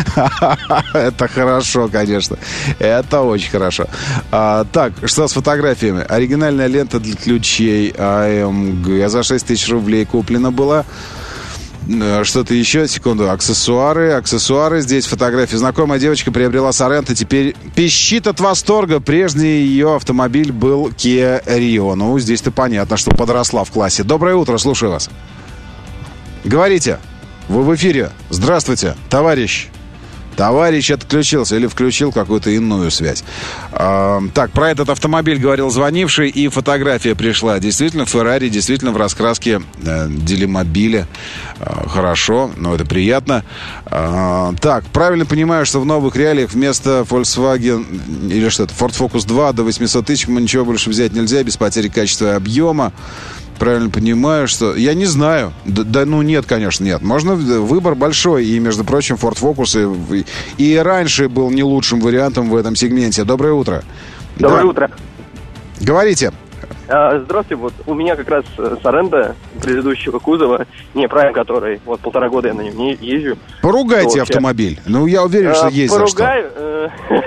[SPEAKER 2] Это хорошо, конечно. Это очень хорошо. Так, что с фотографиями? Оригинальная лента для ключей AMG за 6 тысяч рублей куплена была. Что-то еще, секунду. Аксессуары. Здесь фотографии. Знакомая девочка приобрела Sorento, теперь пищит от восторга. Прежний ее автомобиль был Kia Rio. Ну, здесь-то понятно, что подросла в классе. Доброе утро, слушаю вас. Говорите. Вы в эфире. Здравствуйте, товарищ. Товарищ отключился или включил какую-то иную связь. Так, про этот автомобиль говорил звонивший, и фотография пришла. Действительно, Ferrari, действительно в раскраске Делимобиля. Хорошо, но это приятно. Так, правильно понимаю, что в новых реалиях вместо Volkswagen или что-то Ford Focus 2 до 800 тысяч ничего больше взять нельзя без потери качества и объема. Правильно понимаю, что... Я не знаю. Да, ну нет, конечно, нет. Можно... Выбор большой. И, между прочим, Ford Focus и раньше был не лучшим вариантом в этом сегменте. Доброе утро.
[SPEAKER 14] Доброе утро.
[SPEAKER 2] Говорите.
[SPEAKER 14] Здравствуйте. Вот у меня как раз Sorento предыдущего кузова, не Prime, который вот 1,5 года я на нем не езжу.
[SPEAKER 2] Поругайте автомобиль. Ну, я уверен, что есть за что.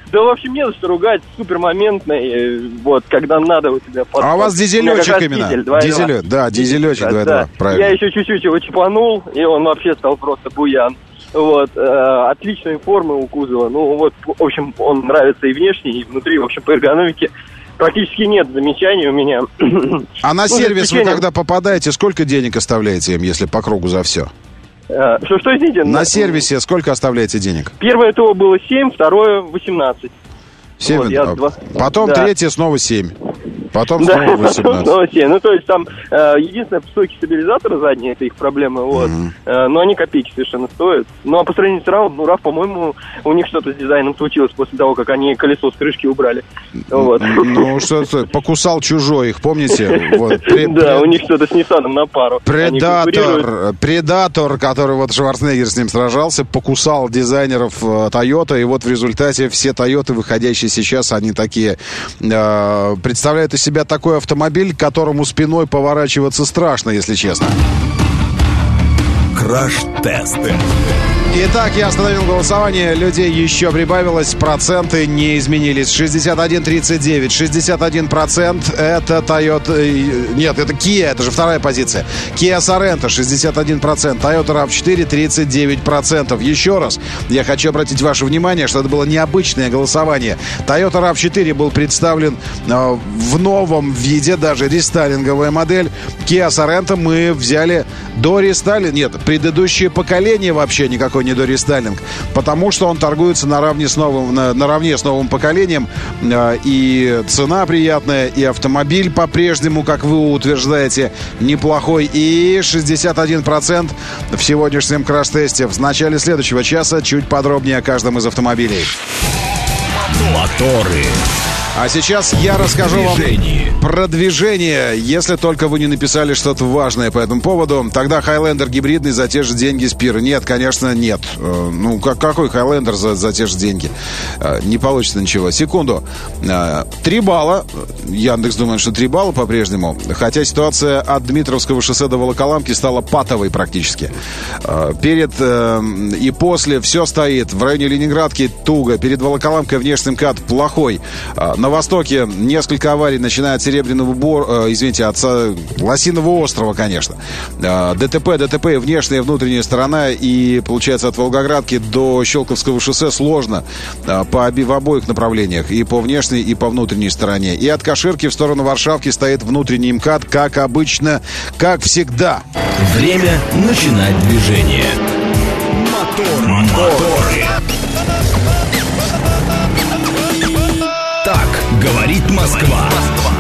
[SPEAKER 14] Да, в общем, не за что ругать, супермоментный, вот, когда надо у тебя...
[SPEAKER 2] А у вас дизелечек именно? Дизель, да, дизелечек 2.2,
[SPEAKER 14] да.
[SPEAKER 2] правильно.
[SPEAKER 14] Я еще чуть-чуть его чипанул, и он вообще стал просто буян. Вот, отличные формы у кузова, ну, вот, в общем, он нравится и внешне, и внутри, в общем, по эргономике практически нет замечаний у меня.
[SPEAKER 2] А на сервис вы когда попадаете, сколько денег оставляете им, если по кругу за все?
[SPEAKER 14] Что, извините?
[SPEAKER 2] На сервисе сколько оставляете денег?
[SPEAKER 14] Первое ТО было 7, второе 18.
[SPEAKER 2] 7, вот, потом да. Третье снова 7. Потом
[SPEAKER 14] да,
[SPEAKER 2] снова 18.
[SPEAKER 14] Потом снова 7. Ну, то есть там единственное, стойки стабилизатора задние, это их проблема, вот. Но они копейки совершенно стоят. Ну, а по сравнению с RAV, ну, RAV, по-моему, у них что-то с дизайном случилось после того, как они колесо с крышки убрали. Вот.
[SPEAKER 2] Ну, что-то покусал чужой их, помните?
[SPEAKER 14] Да, у них что-то с Ниссаном на пару.
[SPEAKER 2] Предатор, который вот Шварценеггер с ним сражался, покусал дизайнеров Toyota, и вот в результате все Toyota, выходящие сейчас, они такие представляют из себя такой автомобиль, к которому спиной поворачиваться страшно, если честно.
[SPEAKER 1] Краш-тест.
[SPEAKER 2] Итак, я остановил голосование. Людей еще прибавилось. Проценты не изменились. 61-39. 61% это Toyota... Нет, это Kia. Это же вторая позиция. Kia Sorento 61%. Toyota RAV4 39%. Еще раз я хочу обратить ваше внимание, что это было необычное голосование. Toyota RAV4 был представлен в новом виде, даже рестайлинговая модель. Kia Sorento мы взяли до рестайлинга. Нет, предыдущее поколение вообще никакой не дорестайлинг, потому что он торгуется наравне с новым поколением, и цена приятная, и автомобиль по-прежнему, как вы утверждаете, неплохой, и 61% в сегодняшнем краш-тесте. В начале следующего часа чуть подробнее о каждом из автомобилей.
[SPEAKER 1] Моторы.
[SPEAKER 2] А сейчас я расскажу вам про движение. Если только вы не написали что-то важное по этому поводу, тогда Highlander гибридный за те же деньги Спира. Нет, конечно, нет. Ну, какой Highlander за те же деньги? Не получится ничего. Секунду. 3 балла. Яндекс думает, что 3 балла по-прежнему. Хотя ситуация от Дмитровского шоссе до Волоколамки стала патовой практически. Перед и после все стоит. В районе Ленинградки туго. Перед Волоколамкой внешний МКАД плохой. На востоке несколько аварий, начиная от Серебряного от Лосиного острова, конечно. ДТП, внешняя и внутренняя сторона, и, получается, от Волгоградки до Щелковского шоссе сложно в обоих направлениях, и по внешней, и по внутренней стороне. И от Каширки в сторону Варшавки стоит внутренний МКАД, как обычно, как всегда.
[SPEAKER 1] Время начинать движение. Моторы. Так говорит Москва.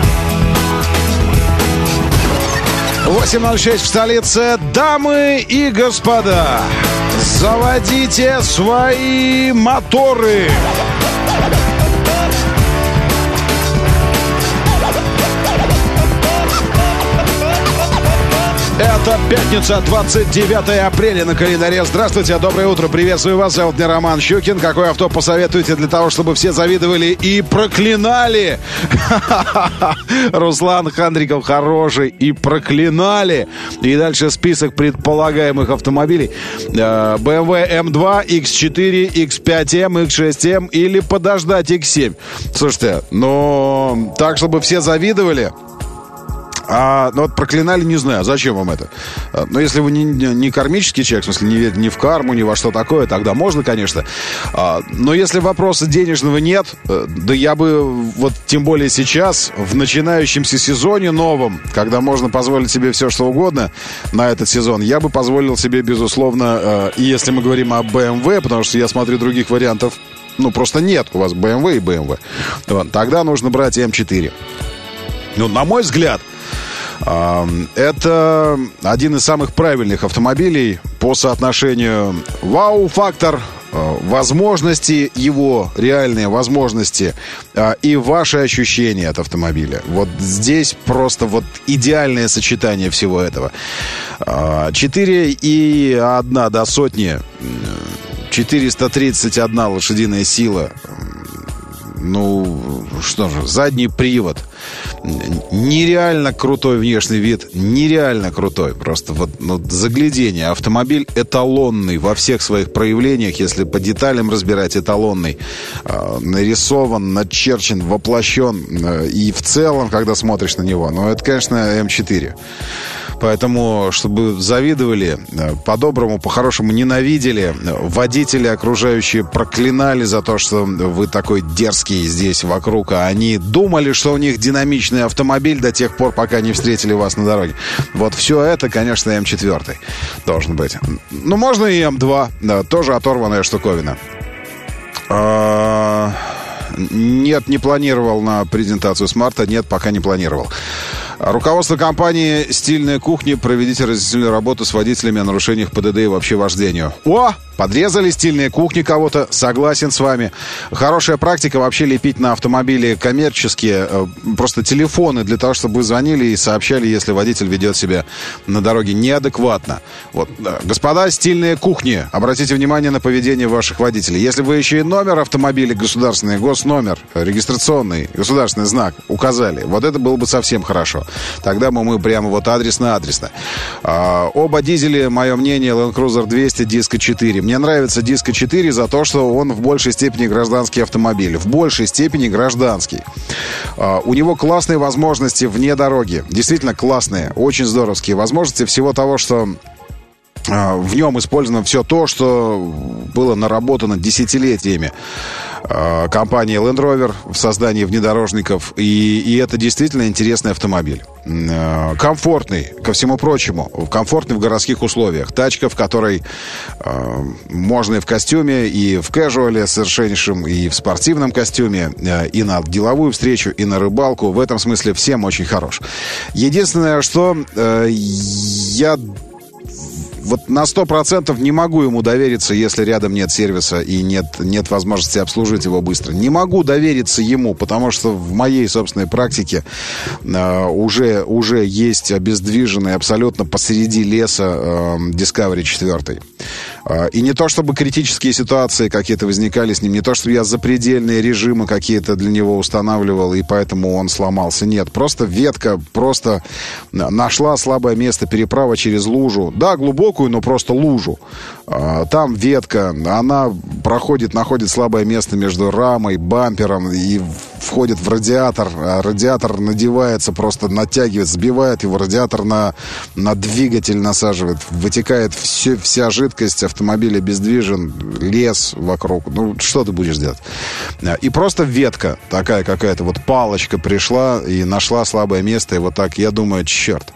[SPEAKER 2] 8:06 в столице. Дамы и господа, заводите свои моторы. Это пятница, 29 апреля на календаре. Здравствуйте, доброе утро, приветствую вас. Зовут меня Роман Щукин. Какое авто посоветуете для того, чтобы все завидовали и проклинали? Руслан Хандриков хороший. И проклинали. И дальше список предполагаемых автомобилей. BMW M2, X4, X5M, X6M или подождать X7. Слушайте, но так, чтобы все завидовали... ну вот проклинали, не знаю, зачем вам это. Но если вы не кармический человек, в смысле, не верите ни в карму, ни во что такое, тогда можно, конечно. Но если вопроса денежного нет, да я бы, вот тем более сейчас, в начинающемся сезоне новом, когда можно позволить себе все, что угодно на этот сезон, я бы позволил себе, безусловно, если мы говорим о BMW, потому что я смотрю других вариантов, ну, просто нет у вас BMW и BMW. Вот, тогда нужно брать М4. Ну, на мой взгляд, это один из самых правильных автомобилей по соотношению вау-фактор, возможности его, реальные возможности и ваши ощущения от автомобиля. Вот здесь просто вот идеальное сочетание всего этого. 4,1 до сотни, 431 лошадиная сила. Ну, что же, задний привод. Нереально крутой внешний вид, нереально крутой. Просто вот заглядение. Автомобиль эталонный во всех своих проявлениях, если по деталям разбирать, эталонный. Нарисован, начерчен, воплощен. И в целом, когда смотришь на него, это, конечно, М4. Поэтому, чтобы завидовали, по-доброму, по-хорошему ненавидели, водители окружающие проклинали за то, что вы такой дерзкий здесь вокруг, а они думали, что у них динамичный автомобиль до тех пор, пока не встретили вас на дороге. Вот все это, конечно, М4 должен быть. Можно и М2, да, тоже оторванная штуковина. Нет, не планировал на презентацию смарта. Нет, пока не планировал. Руководство компании «Стильная кухня», проведите разъяснительную работу с водителями о нарушениях ПДД и вообще вождению. Подрезали «Стильные кухни» кого-то, согласен с вами. Хорошая практика вообще лепить на автомобили коммерческие просто телефоны для того, чтобы вы звонили и сообщали, если водитель ведет себя на дороге неадекватно. Господа «Стильные кухни», обратите внимание на поведение ваших водителей. Если вы еще и номер автомобиля государственный, госномер, регистрационный, государственный знак указали, это было бы совсем хорошо. Тогда мы прямо адресно-адресно. Оба дизели, мое мнение, Land Cruiser 200, Disco 4. Мне нравится Disco 4 за то, что он в большей степени гражданский автомобиль. В большей степени гражданский. У него классные возможности вне дороги. Действительно классные, очень здоровские возможности всего того, что... В нем использовано все то, что было наработано десятилетиями компанией Land Rover в создании внедорожников. И это действительно интересный автомобиль. Комфортный, ко всему прочему. Комфортный в городских условиях. Тачка, в которой можно и в костюме, и в кэжуале совершеннейшем, и в спортивном костюме, и на деловую встречу, и на рыбалку. В этом смысле всем очень хорош. Единственное, что я... на 100% не могу ему довериться, если рядом нет сервиса и нет возможности обслужить его быстро. Не могу довериться ему, потому что в моей собственной практике уже есть обездвиженный абсолютно посреди леса Discovery 4. И не то, чтобы критические ситуации какие-то возникали с ним, не то, чтобы я запредельные режимы какие-то для него устанавливал, и поэтому он сломался. Нет, просто ветка нашла слабое место, переправа через лужу. Да, глубокую, но просто лужу. Там ветка, она находит слабое место между рамой, бампером и входит в радиатор. Радиатор надевается, просто натягивает, сбивает его, радиатор на двигатель насаживает. Вытекает вся жидкость, автомобиль обездвижен, лес вокруг. Что ты будешь делать? И просто ветка такая какая-то, палочка пришла и нашла слабое место, и так, я думаю, черт.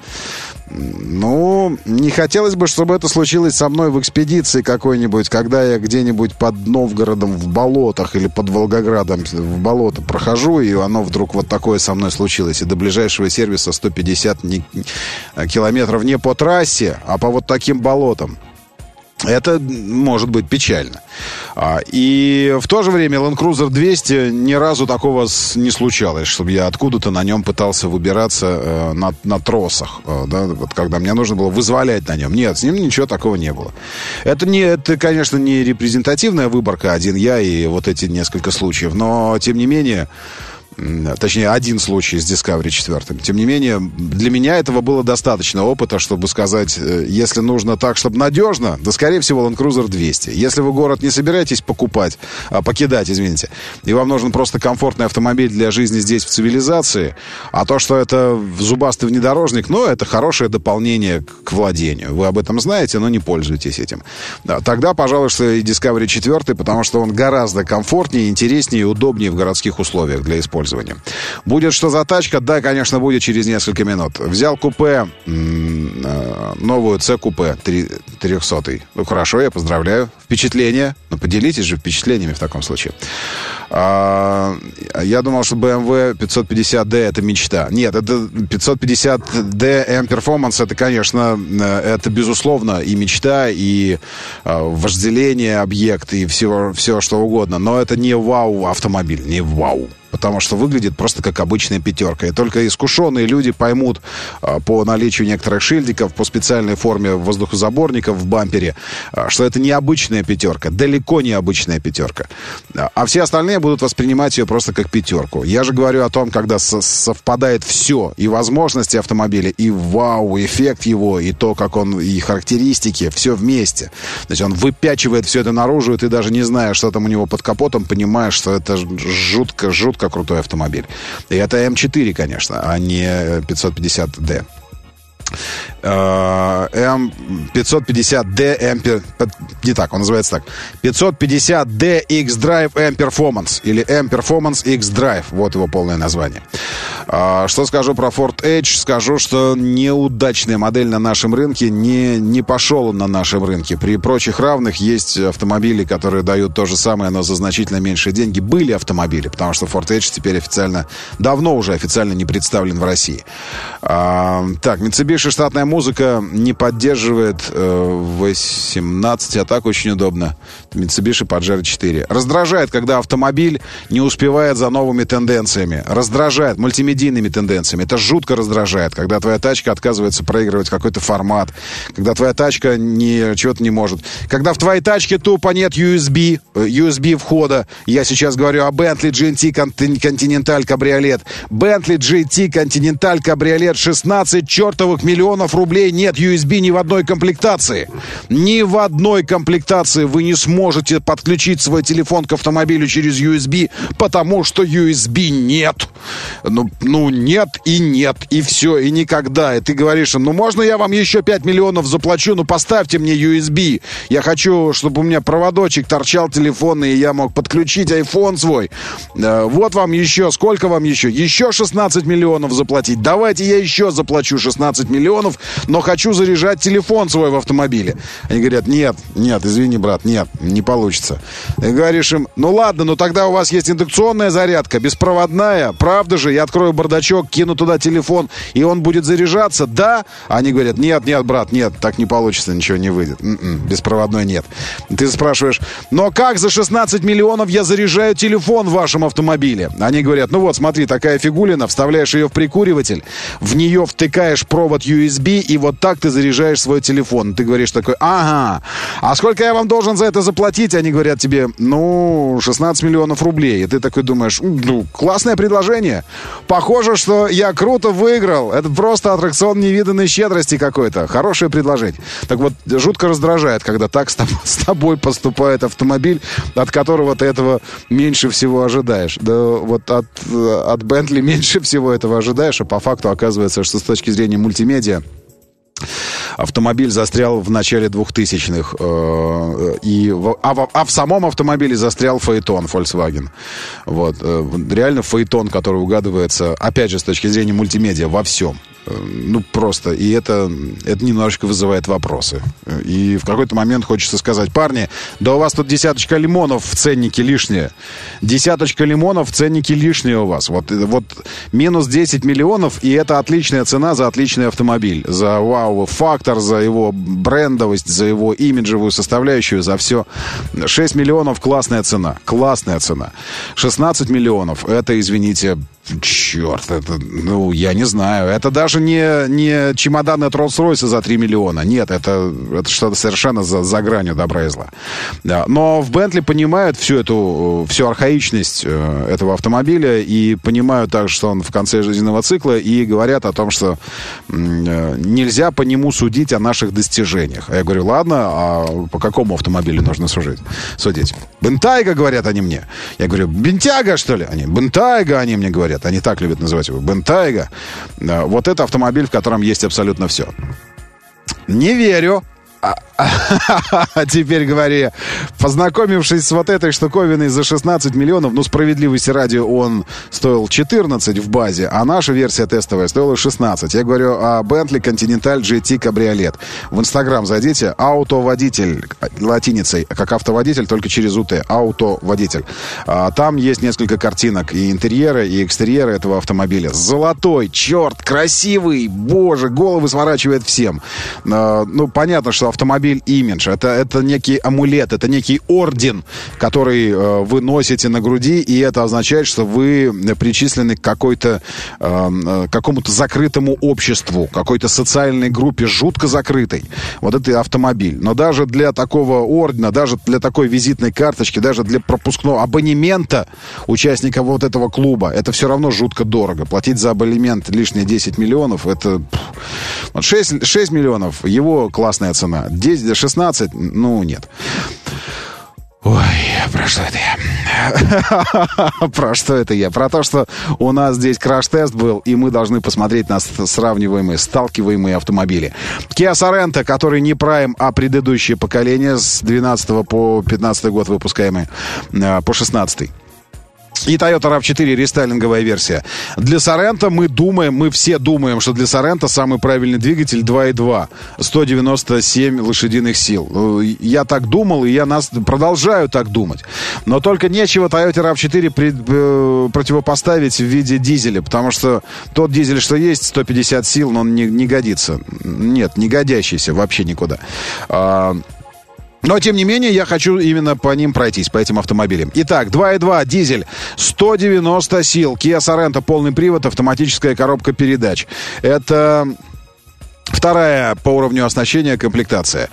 [SPEAKER 2] Не хотелось бы, чтобы это случилось со мной в экспедиции какой-нибудь, когда я где-нибудь под Новгородом в болотах или под Волгоградом в болото прохожу, и оно вдруг такое со мной случилось. И до ближайшего сервиса 150 километров не по трассе, а по таким болотам. Это может быть печально. И в то же время Land Cruiser 200 ни разу такого не случалось, чтобы я откуда-то на нем пытался выбираться на тросах, да, когда мне нужно было вызволять на нем. Нет, с ним ничего такого не было. Это, конечно, не репрезентативная выборка, один я и эти несколько случаев, но, тем не менее... Точнее, один случай с Discovery 4. Тем не менее, для меня этого было достаточно опыта, чтобы сказать, если нужно так, чтобы надежно, да, скорее всего, Land Cruiser 200. Если вы город не собираетесь покидать, и вам нужен просто комфортный автомобиль для жизни здесь, в цивилизации, а то, что это зубастый внедорожник, это хорошее дополнение к владению. Вы об этом знаете, но не пользуетесь этим. Да, тогда, пожалуй, что и Discovery 4, потому что он гораздо комфортнее, интереснее и удобнее в городских условиях для использования. Будет что за тачка? Да, конечно, будет через несколько минут. Взял купе, новую C-купе 300. Хорошо, я поздравляю. Впечатления? Поделитесь же впечатлениями в таком случае. Я думал, что BMW 550D это мечта. Нет, это 550D M-Performance, это, конечно, это безусловно и мечта, и вожделение, объект, и все что угодно. Но это не вау автомобиль, не вау. потому что выглядит просто как обычная пятерка. И только искушенные люди поймут по наличию некоторых шильдиков, по специальной форме воздухозаборников в бампере, что это не обычная пятерка, далеко не обычная пятерка. А все остальные будут воспринимать ее просто как пятерку. Я же говорю о том, когда совпадает все, и возможности автомобиля, и вау-эффект его, и то, как он, и характеристики, все вместе. Значит, он выпячивает все это наружу, и ты даже не зная, что там у него под капотом, понимаешь, что это жутко крутой автомобиль. И это М4, конечно, а не 550D. М550D не так, он называется так. 550D X-Drive M-Performance или M-Performance X-Drive. Вот его полное название. Что скажу про Ford Edge? Скажу, что неудачная модель на нашем рынке, не пошел он на нашем рынке. При прочих равных есть автомобили, которые дают то же самое, но за значительно меньшие деньги. Были автомобили, потому что Ford Edge теперь давно уже официально не представлен в России. Так, Mitsubishi штатная музыка не поддерживает 18, а так очень удобно. Mitsubishi Pajero 4. Раздражает, когда автомобиль не успевает за новыми тенденциями. Раздражает мультимедийными тенденциями. Это жутко раздражает, когда твоя тачка отказывается проигрывать какой-то формат, когда твоя тачка чего-то не может. Когда в твоей тачке тупо нет USB входа. Я сейчас говорю о Bentley GT Continental Cabriolet. Bentley GT Continental Cabriolet 16 чертовых миллионов рублей. Нет USB ни в одной комплектации. Ни в одной комплектации вы не сможете подключить свой телефон к автомобилю через USB, потому что USB нет. Ну нет, и все, и никогда. И ты говоришь, можно я вам еще 5 миллионов заплачу, поставьте мне USB. Я хочу, чтобы у меня проводочек торчал телефонный, и я мог подключить iPhone свой. Вот вам еще, сколько вам еще? Еще 16 миллионов заплатить. Давайте я еще заплачу 16 миллионов, но хочу заряжать телефон свой в автомобиле. Они говорят, нет, извини, брат, нет, не получится. Ты говоришь им, ладно, тогда у вас есть индукционная зарядка, беспроводная, правда же, я открою бардачок, кину туда телефон, и он будет заряжаться, да? Они говорят, нет, брат, нет, так не получится, ничего не выйдет. Беспроводной нет. Ты спрашиваешь, но как за 16 миллионов я заряжаю телефон в вашем автомобиле? Они говорят, смотри, такая фигулина, вставляешь ее в прикуриватель, в нее втыкаешь провод USB, и вот так ты заряжаешь свой телефон. Ты говоришь такой, ага, а сколько я вам должен за это заплатить? Они говорят тебе, 16 миллионов рублей. И ты такой думаешь, классное предложение. Похоже, что я круто выиграл. Это просто аттракцион невиданной щедрости какой-то. Хорошее предложение. Так вот, жутко раздражает, когда так с тобой поступает автомобиль, от которого ты этого меньше всего ожидаешь. Да вот от Bentley меньше всего этого ожидаешь, а по факту оказывается, что с точки зрения мультимедиа автомобиль застрял в начале 2000-х. А в самом автомобиле застрял фаэтон Volkswagen. Вот. Реально фаэтон, который угадывается, опять же, с точки зрения мультимедиа, во всем. Просто. И это немножечко вызывает вопросы. И в какой-то момент хочется сказать, парни, да у вас тут 10 лимонов в ценнике лишнее. 10 лимонов в ценнике лишнее у вас. Вот минус 10 миллионов, и это отличная цена за отличный автомобиль. За вау-фактор, за его брендовость, за его имиджевую составляющую, за все. 6 миллионов классная цена. Классная цена. 16 миллионов, это, извините, черт, это, я не знаю. Это даже не чемоданы от Роллс-Ройса за 3 миллиона. Нет, это что-то совершенно за гранью добра и зла. Да. Но в Бентли понимают всю архаичность этого автомобиля и понимают также, что он в конце жизненного цикла, и говорят о том, что нельзя по нему судить о наших достижениях. А я говорю, ладно, а по какому автомобилю нужно судить? Бентайга, говорят они мне. Я говорю, Бентяга, что ли? Они, Бентайга, они мне говорят. Они так любят называть его. Бентайга. Вот это автомобиль, в котором есть абсолютно все. Не верю. А теперь говори, познакомившись с вот этой штуковиной за 16 миллионов, справедливости ради, он стоил 14 в базе, а наша версия тестовая стоила 16. Я говорю о Bentley Continental GT Cabriolet. В Инстаграм зайдите, автоводитель, латиницей, как автоводитель, только через УТ, автоводитель. Там есть несколько картинок и интерьера, и экстерьера этого автомобиля. Золотой, черт, красивый, боже, головы сворачивает всем. Понятно, что автомобиль автомобиль-имидж. Это некий амулет, это некий орден, который вы носите на груди, и это означает, что вы причислены к какому-то закрытому обществу, какой-то социальной группе, жутко закрытой. Вот это автомобиль. Но даже для такого ордена, даже для такой визитной карточки, даже для пропускного абонемента участника вот этого клуба, это все равно жутко дорого. Платить за абонемент лишние 10 миллионов, это... Вот 6 миллионов, его классная цена. 16, ну, нет. Ой, про что это я? Про что это я? Про то, что у нас здесь краш-тест был, и мы должны посмотреть на сравниваемые, сталкиваемые автомобили. Kia Sorento, который не Prime, а предыдущее поколение, с 12 по 15 год выпускаемый, по 16. И Toyota RAV4 рестайлинговая версия. Для Sorento мы все думаем, что для Sorento самый правильный двигатель 2.2, 197 лошадиных сил. Я так думал, и я продолжаю так думать. Но только нечего Toyota RAV4 противопоставить в виде дизеля, потому что тот дизель, что есть, 150 сил, но он не годится. Нет, не годящийся вообще никуда. Но, тем не менее, я хочу именно по ним пройтись, по этим автомобилям. Итак, 2.2 дизель, 190 сил. Kia Sorento, полный привод, автоматическая коробка передач. Это... Вторая по уровню оснащения комплектация.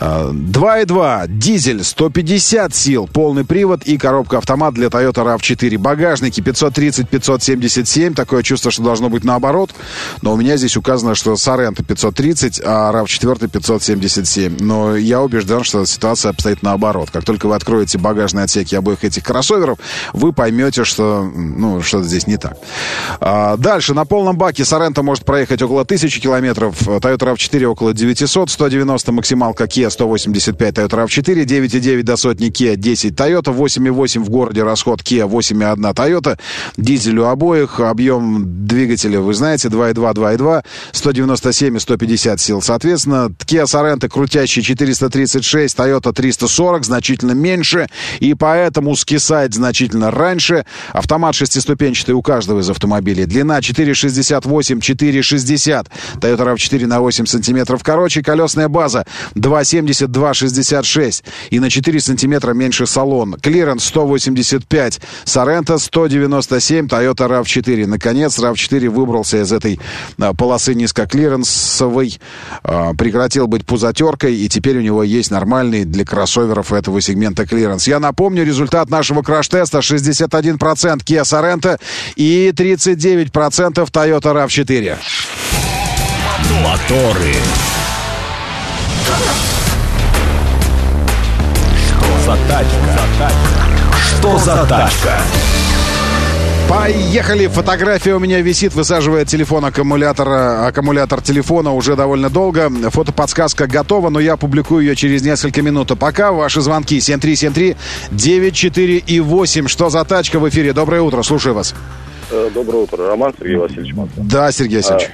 [SPEAKER 2] 2.2 дизель, 150 сил, полный привод и коробка-автомат для Toyota RAV4. Багажники 530-577. Такое чувство, что должно быть наоборот. Но у меня здесь указано, что Sorento 530, а RAV4 577. Но я убежден, что ситуация обстоит наоборот. Как только вы откроете багажные отсеки обоих этих кроссоверов, вы поймете, что что-то здесь не так. Дальше. На полном баке Sorento может проехать около 1000 километров. Toyota RAV4 около 900, 190 максималка Kia, 185 Toyota RAV4, 9,9 до сотни Kia, 10 Toyota, 8,8 в городе расход Kia, 8,1 Toyota, дизель у обоих, объем двигателя, вы знаете, 2.2, 197 и 150 сил. Соответственно, Kia Sorento крутящий 436, Toyota 340, значительно меньше, и поэтому скисает значительно раньше. Автомат шестиступенчатый у каждого из автомобилей. Длина 4,68, 4,60. Toyota RAV4 на 8 сантиметров короче. Колесная база 2,70, 2,66. И на 4 сантиметра меньше салон. Клиренс 185. Sorento 197. Toyota RAV4. Наконец, RAV4 выбрался из этой полосы низкоклиренсовой. Прекратил быть пузатеркой. И теперь у него есть нормальный для кроссоверов этого сегмента клиренс. Я напомню, результат нашего краш-теста: 61% Kia Sorento и 39% Toyota RAV4.
[SPEAKER 1] Моторы. Что за тачка? Что за тачка?
[SPEAKER 2] Поехали! Фотография у меня висит, высаживает аккумулятор телефона уже довольно долго. Фотоподсказка готова, но я опубликую ее через несколько минут. А пока ваши звонки 7373-94 и 8. Что за тачка в эфире? Доброе утро, слушаю вас.
[SPEAKER 15] Доброе утро, Роман, Сергей Васильевич Москва.
[SPEAKER 2] Да, Сергей Васильевич.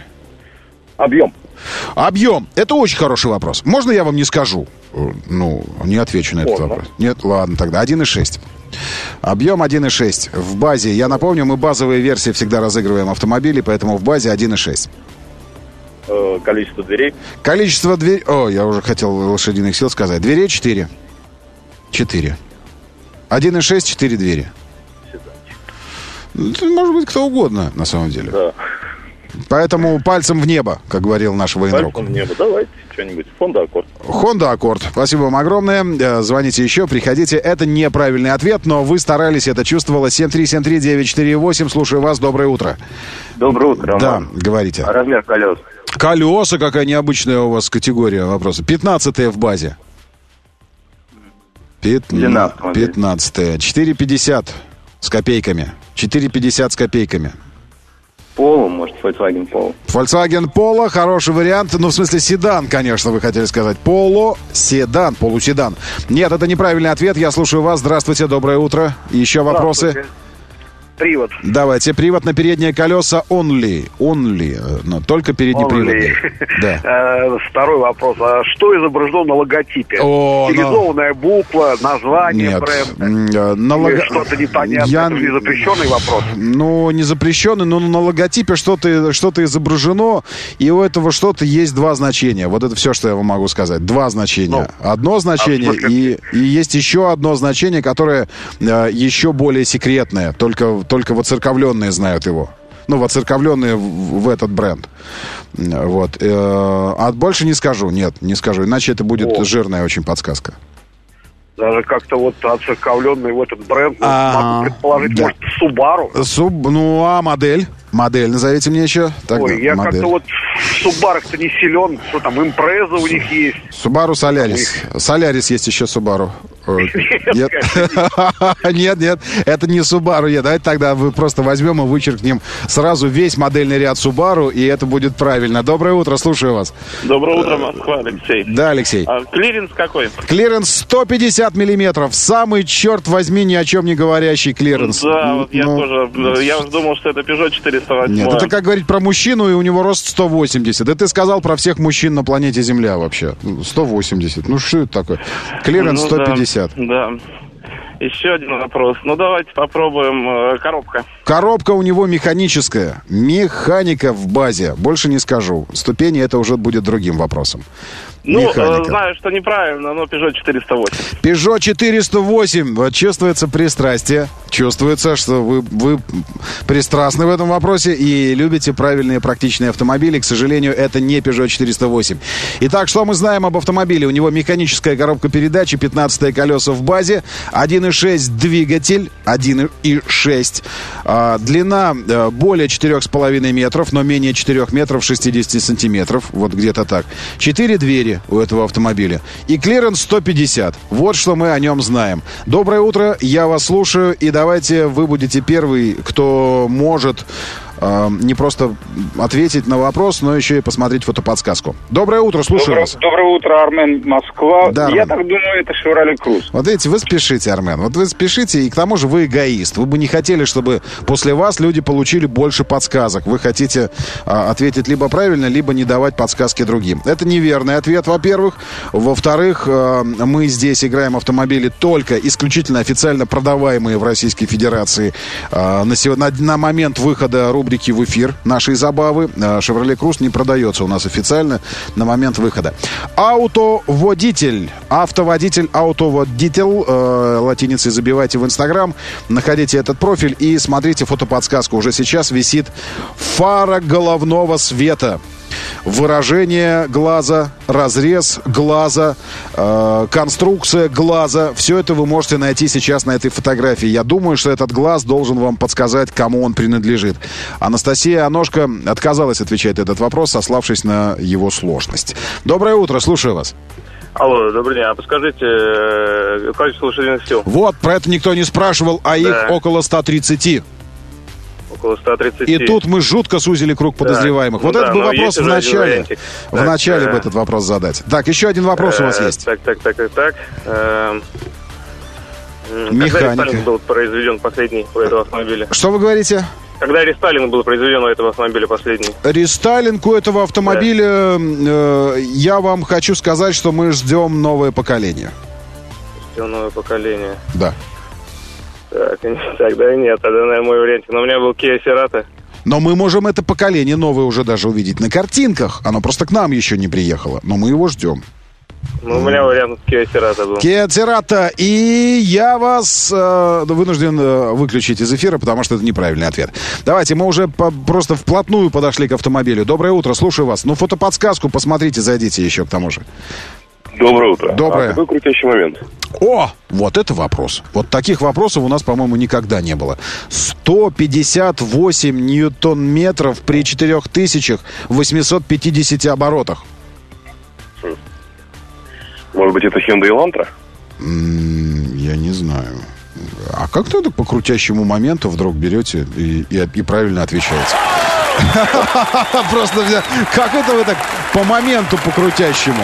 [SPEAKER 2] Объем. Это очень хороший вопрос. Можно я вам не скажу? Не отвечу на этот вопрос. Нет, ладно, тогда 1.6. Объем 1.6. В базе, я напомню, мы базовые версии всегда разыгрываем автомобили, поэтому в базе 1.6.
[SPEAKER 15] Количество дверей?
[SPEAKER 2] Количество дверей... я уже хотел лошадиных сил сказать. Дверей 4. 4. 1.6, 4 двери. Это может быть кто угодно, на самом деле. Да. Поэтому пальцем в небо, как говорил наш военрук.
[SPEAKER 15] Пальцем в небо, давайте что-нибудь. Honda Accord.
[SPEAKER 2] Honda Accord. Спасибо вам огромное. Звоните еще, приходите. Это неправильный ответ, но вы старались, это чувствовало. 7373948. Слушаю вас. Доброе утро.
[SPEAKER 15] Доброе утро, Роман.
[SPEAKER 2] Да, говорите.
[SPEAKER 15] Размер колес?
[SPEAKER 2] Колеса, какая необычная у вас категория вопроса. 15-е в базе. 15-е. 4,50 с копейками. 4,50 с копейками.
[SPEAKER 15] Polo, может, Volkswagen Polo.
[SPEAKER 2] Volkswagen Polo, хороший вариант. В смысле, седан, конечно, вы хотели сказать. Седан, полуседан. Нет, это неправильный ответ. Я слушаю вас. Здравствуйте, доброе утро. Еще вопросы?
[SPEAKER 16] Привод.
[SPEAKER 2] Давайте, привод на передние колеса only, но только передний привод. Да.
[SPEAKER 16] Второй вопрос. А что изображено на логотипе? Стилизованная буква, название бренда? Или что-то непонятное? Это не запрещенный вопрос?
[SPEAKER 2] Ну, не запрещенный, но на логотипе что-то изображено, и у этого что-то есть два значения. Вот это все, что я вам могу сказать. Два значения. Одно значение, и есть еще одно значение, которое еще более секретное. Только воцерковленные знают его. Ну, воцерковленные в этот бренд. Вот. А больше не скажу. Нет, не скажу. Иначе это будет жирная очень подсказка.
[SPEAKER 16] Даже как-то вот оцерковленный в этот бренд, могу предположить, может, Subaru?
[SPEAKER 2] Ну, а модель? Модель назовите мне еще. Тогда,
[SPEAKER 16] ой, я как-то вот в Subaru-то не силен. Что там, Impreza у них есть?
[SPEAKER 2] Subaru Solaris. Solaris есть еще Subaru. Нет, нет, это не Subaru. Давайте тогда вы просто возьмем и вычеркнем сразу весь модельный ряд Subaru, и это будет правильно. Доброе утро, слушаю вас.
[SPEAKER 17] Доброе утро, Москва, Алексей.
[SPEAKER 2] Да, Алексей.
[SPEAKER 17] Клиренс какой?
[SPEAKER 2] Клиренс 150 миллиметров. Самый, черт возьми, ни о чем не говорящий клиренс.
[SPEAKER 17] Да, вот я тоже. Я уже думал, что это Peugeot 408.
[SPEAKER 2] Нет, это как говорить про мужчину, и у него рост 180. Это ты сказал про всех мужчин на планете Земля вообще. 180. Ну, что это такое? Клиренс 150.
[SPEAKER 17] Да. Еще один вопрос. Ну, давайте попробуем коробка.
[SPEAKER 2] Коробка у него механическая. Механика в базе. Больше не скажу. Ступени это уже будет другим вопросом.
[SPEAKER 17] Ну, знаю, что неправильно, но Peugeot 408.
[SPEAKER 2] Peugeot 408. Вот чувствуется пристрастие. Чувствуется, что вы пристрастны в этом вопросе и любите правильные практичные автомобили. К сожалению, это не Peugeot 408. Итак, что мы знаем об автомобиле? У него механическая коробка передач, 15-е колеса в базе, 1.6 двигатель, 1.6. Длина более 4,5 метров, но менее 4 метров 60 сантиметров. Вот где-то так. 4 двери у этого автомобиля. И клиренс 150. Вот что мы о нем знаем. Доброе утро, я вас слушаю. И давайте вы будете первый, кто может не просто ответить на вопрос, но еще и посмотреть фотоподсказку. Доброе утро, слушаю вас.
[SPEAKER 18] Доброе утро, Армен, Москва.
[SPEAKER 2] Да,
[SPEAKER 18] я так думаю, это Chevrolet Cruze.
[SPEAKER 2] Вот видите, вы спешите, Армен. Вот вы спешите, и к тому же вы эгоист. Вы бы не хотели, чтобы после вас люди получили больше подсказок. Вы хотите ответить либо правильно, либо не давать подсказки другим. Это неверный ответ, во-первых. Во-вторых, мы здесь играем автомобили только исключительно официально продаваемые в Российской Федерации на момент выхода рубрики в эфир нашей забавы. Chevrolet Cruze не продается у нас официально на момент выхода. Автоводитель, латиницей забивайте в Инстаграм, находите этот профиль и смотрите фотоподсказку. Уже сейчас висит фара головного света. Выражение глаза, разрез глаза, конструкция глаза. Все это вы можете найти сейчас на этой фотографии. Я думаю, что этот глаз должен вам подсказать, кому он принадлежит. Анастасия Аношка отказалась отвечать на этот вопрос, сославшись на его сложность. Доброе утро, слушаю вас.
[SPEAKER 17] Алло, добрый день. А подскажите, количество лошадиных сил?
[SPEAKER 2] Вот, про это никто не спрашивал, а их около 130.
[SPEAKER 17] Около 130.
[SPEAKER 2] И тут мы жутко сузили круг подозреваемых. Вот это был вопрос в начале. В начале бы этот вопрос задать. Так, еще один вопрос у вас есть.
[SPEAKER 17] Так.
[SPEAKER 2] Механика.
[SPEAKER 17] Когда рестайлинг был произведен последний у этого автомобиля?
[SPEAKER 2] Что вы говорите?
[SPEAKER 17] Когда рестайлинг был произведен у этого автомобиля последний?
[SPEAKER 2] Рестайлинг у этого автомобиля, я вам хочу сказать, что мы ждем новое поколение.
[SPEAKER 17] Ждем новое поколение.
[SPEAKER 2] Да.
[SPEAKER 17] Так, тогда нет, тогда, наверное, мой вариант. Но у меня был Kia Cerato.
[SPEAKER 2] Но мы можем это поколение новое уже даже увидеть на картинках. Оно просто к нам еще не приехало, но мы его ждем.
[SPEAKER 17] Ну, у меня вариант Kia Cerato был.
[SPEAKER 2] Kia Cerato. И я вас вынужден выключить из эфира, потому что это неправильный ответ. Давайте, мы уже просто вплотную подошли к автомобилю. Доброе утро, слушаю вас. Ну, фотоподсказку посмотрите, зайдите еще к тому же.
[SPEAKER 19] Доброе утро.
[SPEAKER 2] Доброе.
[SPEAKER 19] А какой крутящий момент?
[SPEAKER 2] О, вот это вопрос. Вот таких вопросов у нас, по-моему, никогда не было. 158 ньютон-метров при 4850 оборотах.
[SPEAKER 19] Может быть, это Hyundai Elantra?
[SPEAKER 2] Я не знаю. А как тогда по крутящему моменту вдруг берете и правильно отвечаете? Просто как это вы так по моменту по крутящему?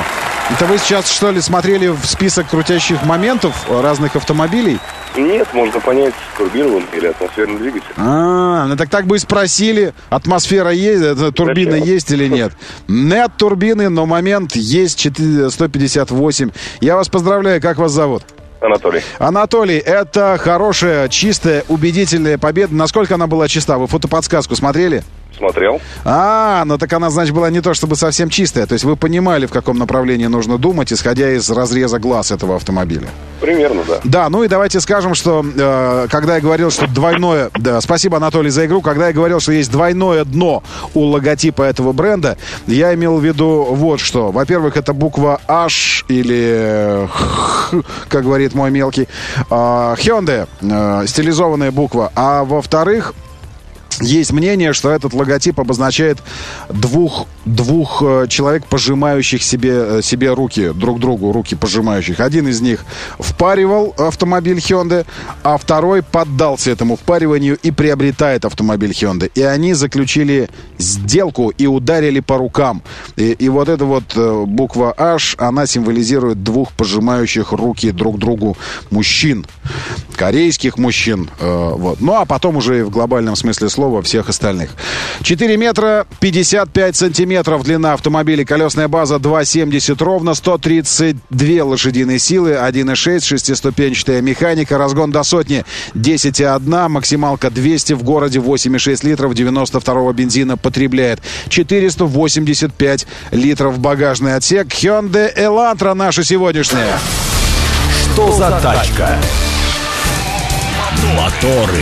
[SPEAKER 2] Это вы сейчас, что ли, смотрели в список крутящих моментов разных автомобилей?
[SPEAKER 19] Нет, можно понять, турбированный или атмосферный двигатель.
[SPEAKER 2] Ну так бы и спросили, атмосфера есть, турбина есть или нет. Нет турбины, но момент есть 158. Я вас поздравляю, как вас зовут?
[SPEAKER 19] Анатолий.
[SPEAKER 2] Анатолий, это хорошая, чистая, убедительная победа. Насколько она была чиста? Вы фотоподсказку смотрели?
[SPEAKER 19] Смотрел.
[SPEAKER 2] Ну так она, значит, была не то чтобы совсем чистая. То есть вы понимали, в каком направлении нужно думать, исходя из разреза глаз этого автомобиля.
[SPEAKER 19] Примерно, да.
[SPEAKER 2] Да, ну и давайте скажем, что когда я говорил, что двойное... Да, спасибо, Анатолий, за игру. Когда я говорил, что есть двойное дно у логотипа этого бренда, я имел в виду вот что. Во-первых, это буква H или Х, как говорит мой мелкий. Hyundai, стилизованная буква. А во-вторых... Есть мнение, что этот логотип обозначает двух человек, пожимающих себе руки, друг другу, руки пожимающих. Один из них впаривал автомобиль Hyundai, а второй поддался этому впариванию и приобретает автомобиль Hyundai. И они заключили сделку и ударили по рукам. И вот эта вот буква H, она символизирует двух пожимающих руки друг другу мужчин. Корейских мужчин. Вот. Ну, а потом уже в глобальном смысле слова всех остальных. 4 метра 55 сантиметров длина автомобиля, колесная база 2,70 ровно, 132 лошадиные силы, 1,6, шестиступенчатая механика, разгон до сотни 10,1, максималка 200, в городе 8,6 литров, 92-го бензина потребляет, 485 литров багажный отсек. Hyundai Elantra наша сегодняшняя.
[SPEAKER 1] Что за тачка? Моторы.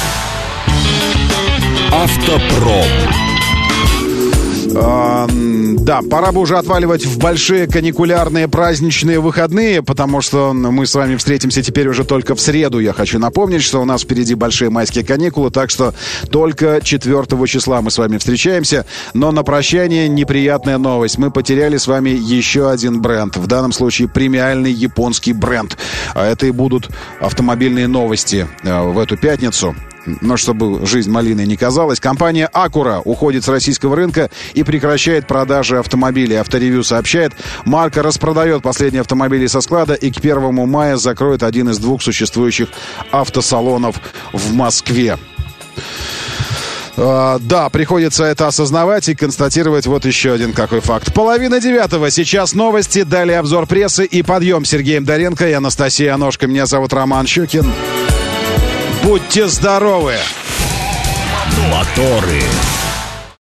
[SPEAKER 1] Автопром.
[SPEAKER 2] Да, пора бы уже отваливать в большие каникулярные праздничные выходные, потому что мы с вами встретимся теперь уже только в среду. Я хочу напомнить, что у нас впереди большие майские каникулы, так что только 4 числа мы с вами встречаемся. Но на прощание неприятная новость. Мы потеряли с вами еще один бренд. В данном случае премиальный японский бренд. А это и будут автомобильные новости в эту пятницу. Но чтобы жизнь малиной не казалась, компания Acura уходит с российского рынка и прекращает продажи автомобилей. Авторевью сообщает, марка распродает последние автомобили со склада и к 1 мая закроет один из 2 существующих автосалонов в Москве. Да, приходится это осознавать и констатировать вот еще один какой факт. 8:30. Сейчас новости, далее обзор прессы и подъем с Сергеем Доренко и Анастасией Аношко. Меня зовут Роман Щукин. Будьте здоровы!
[SPEAKER 1] Моторы.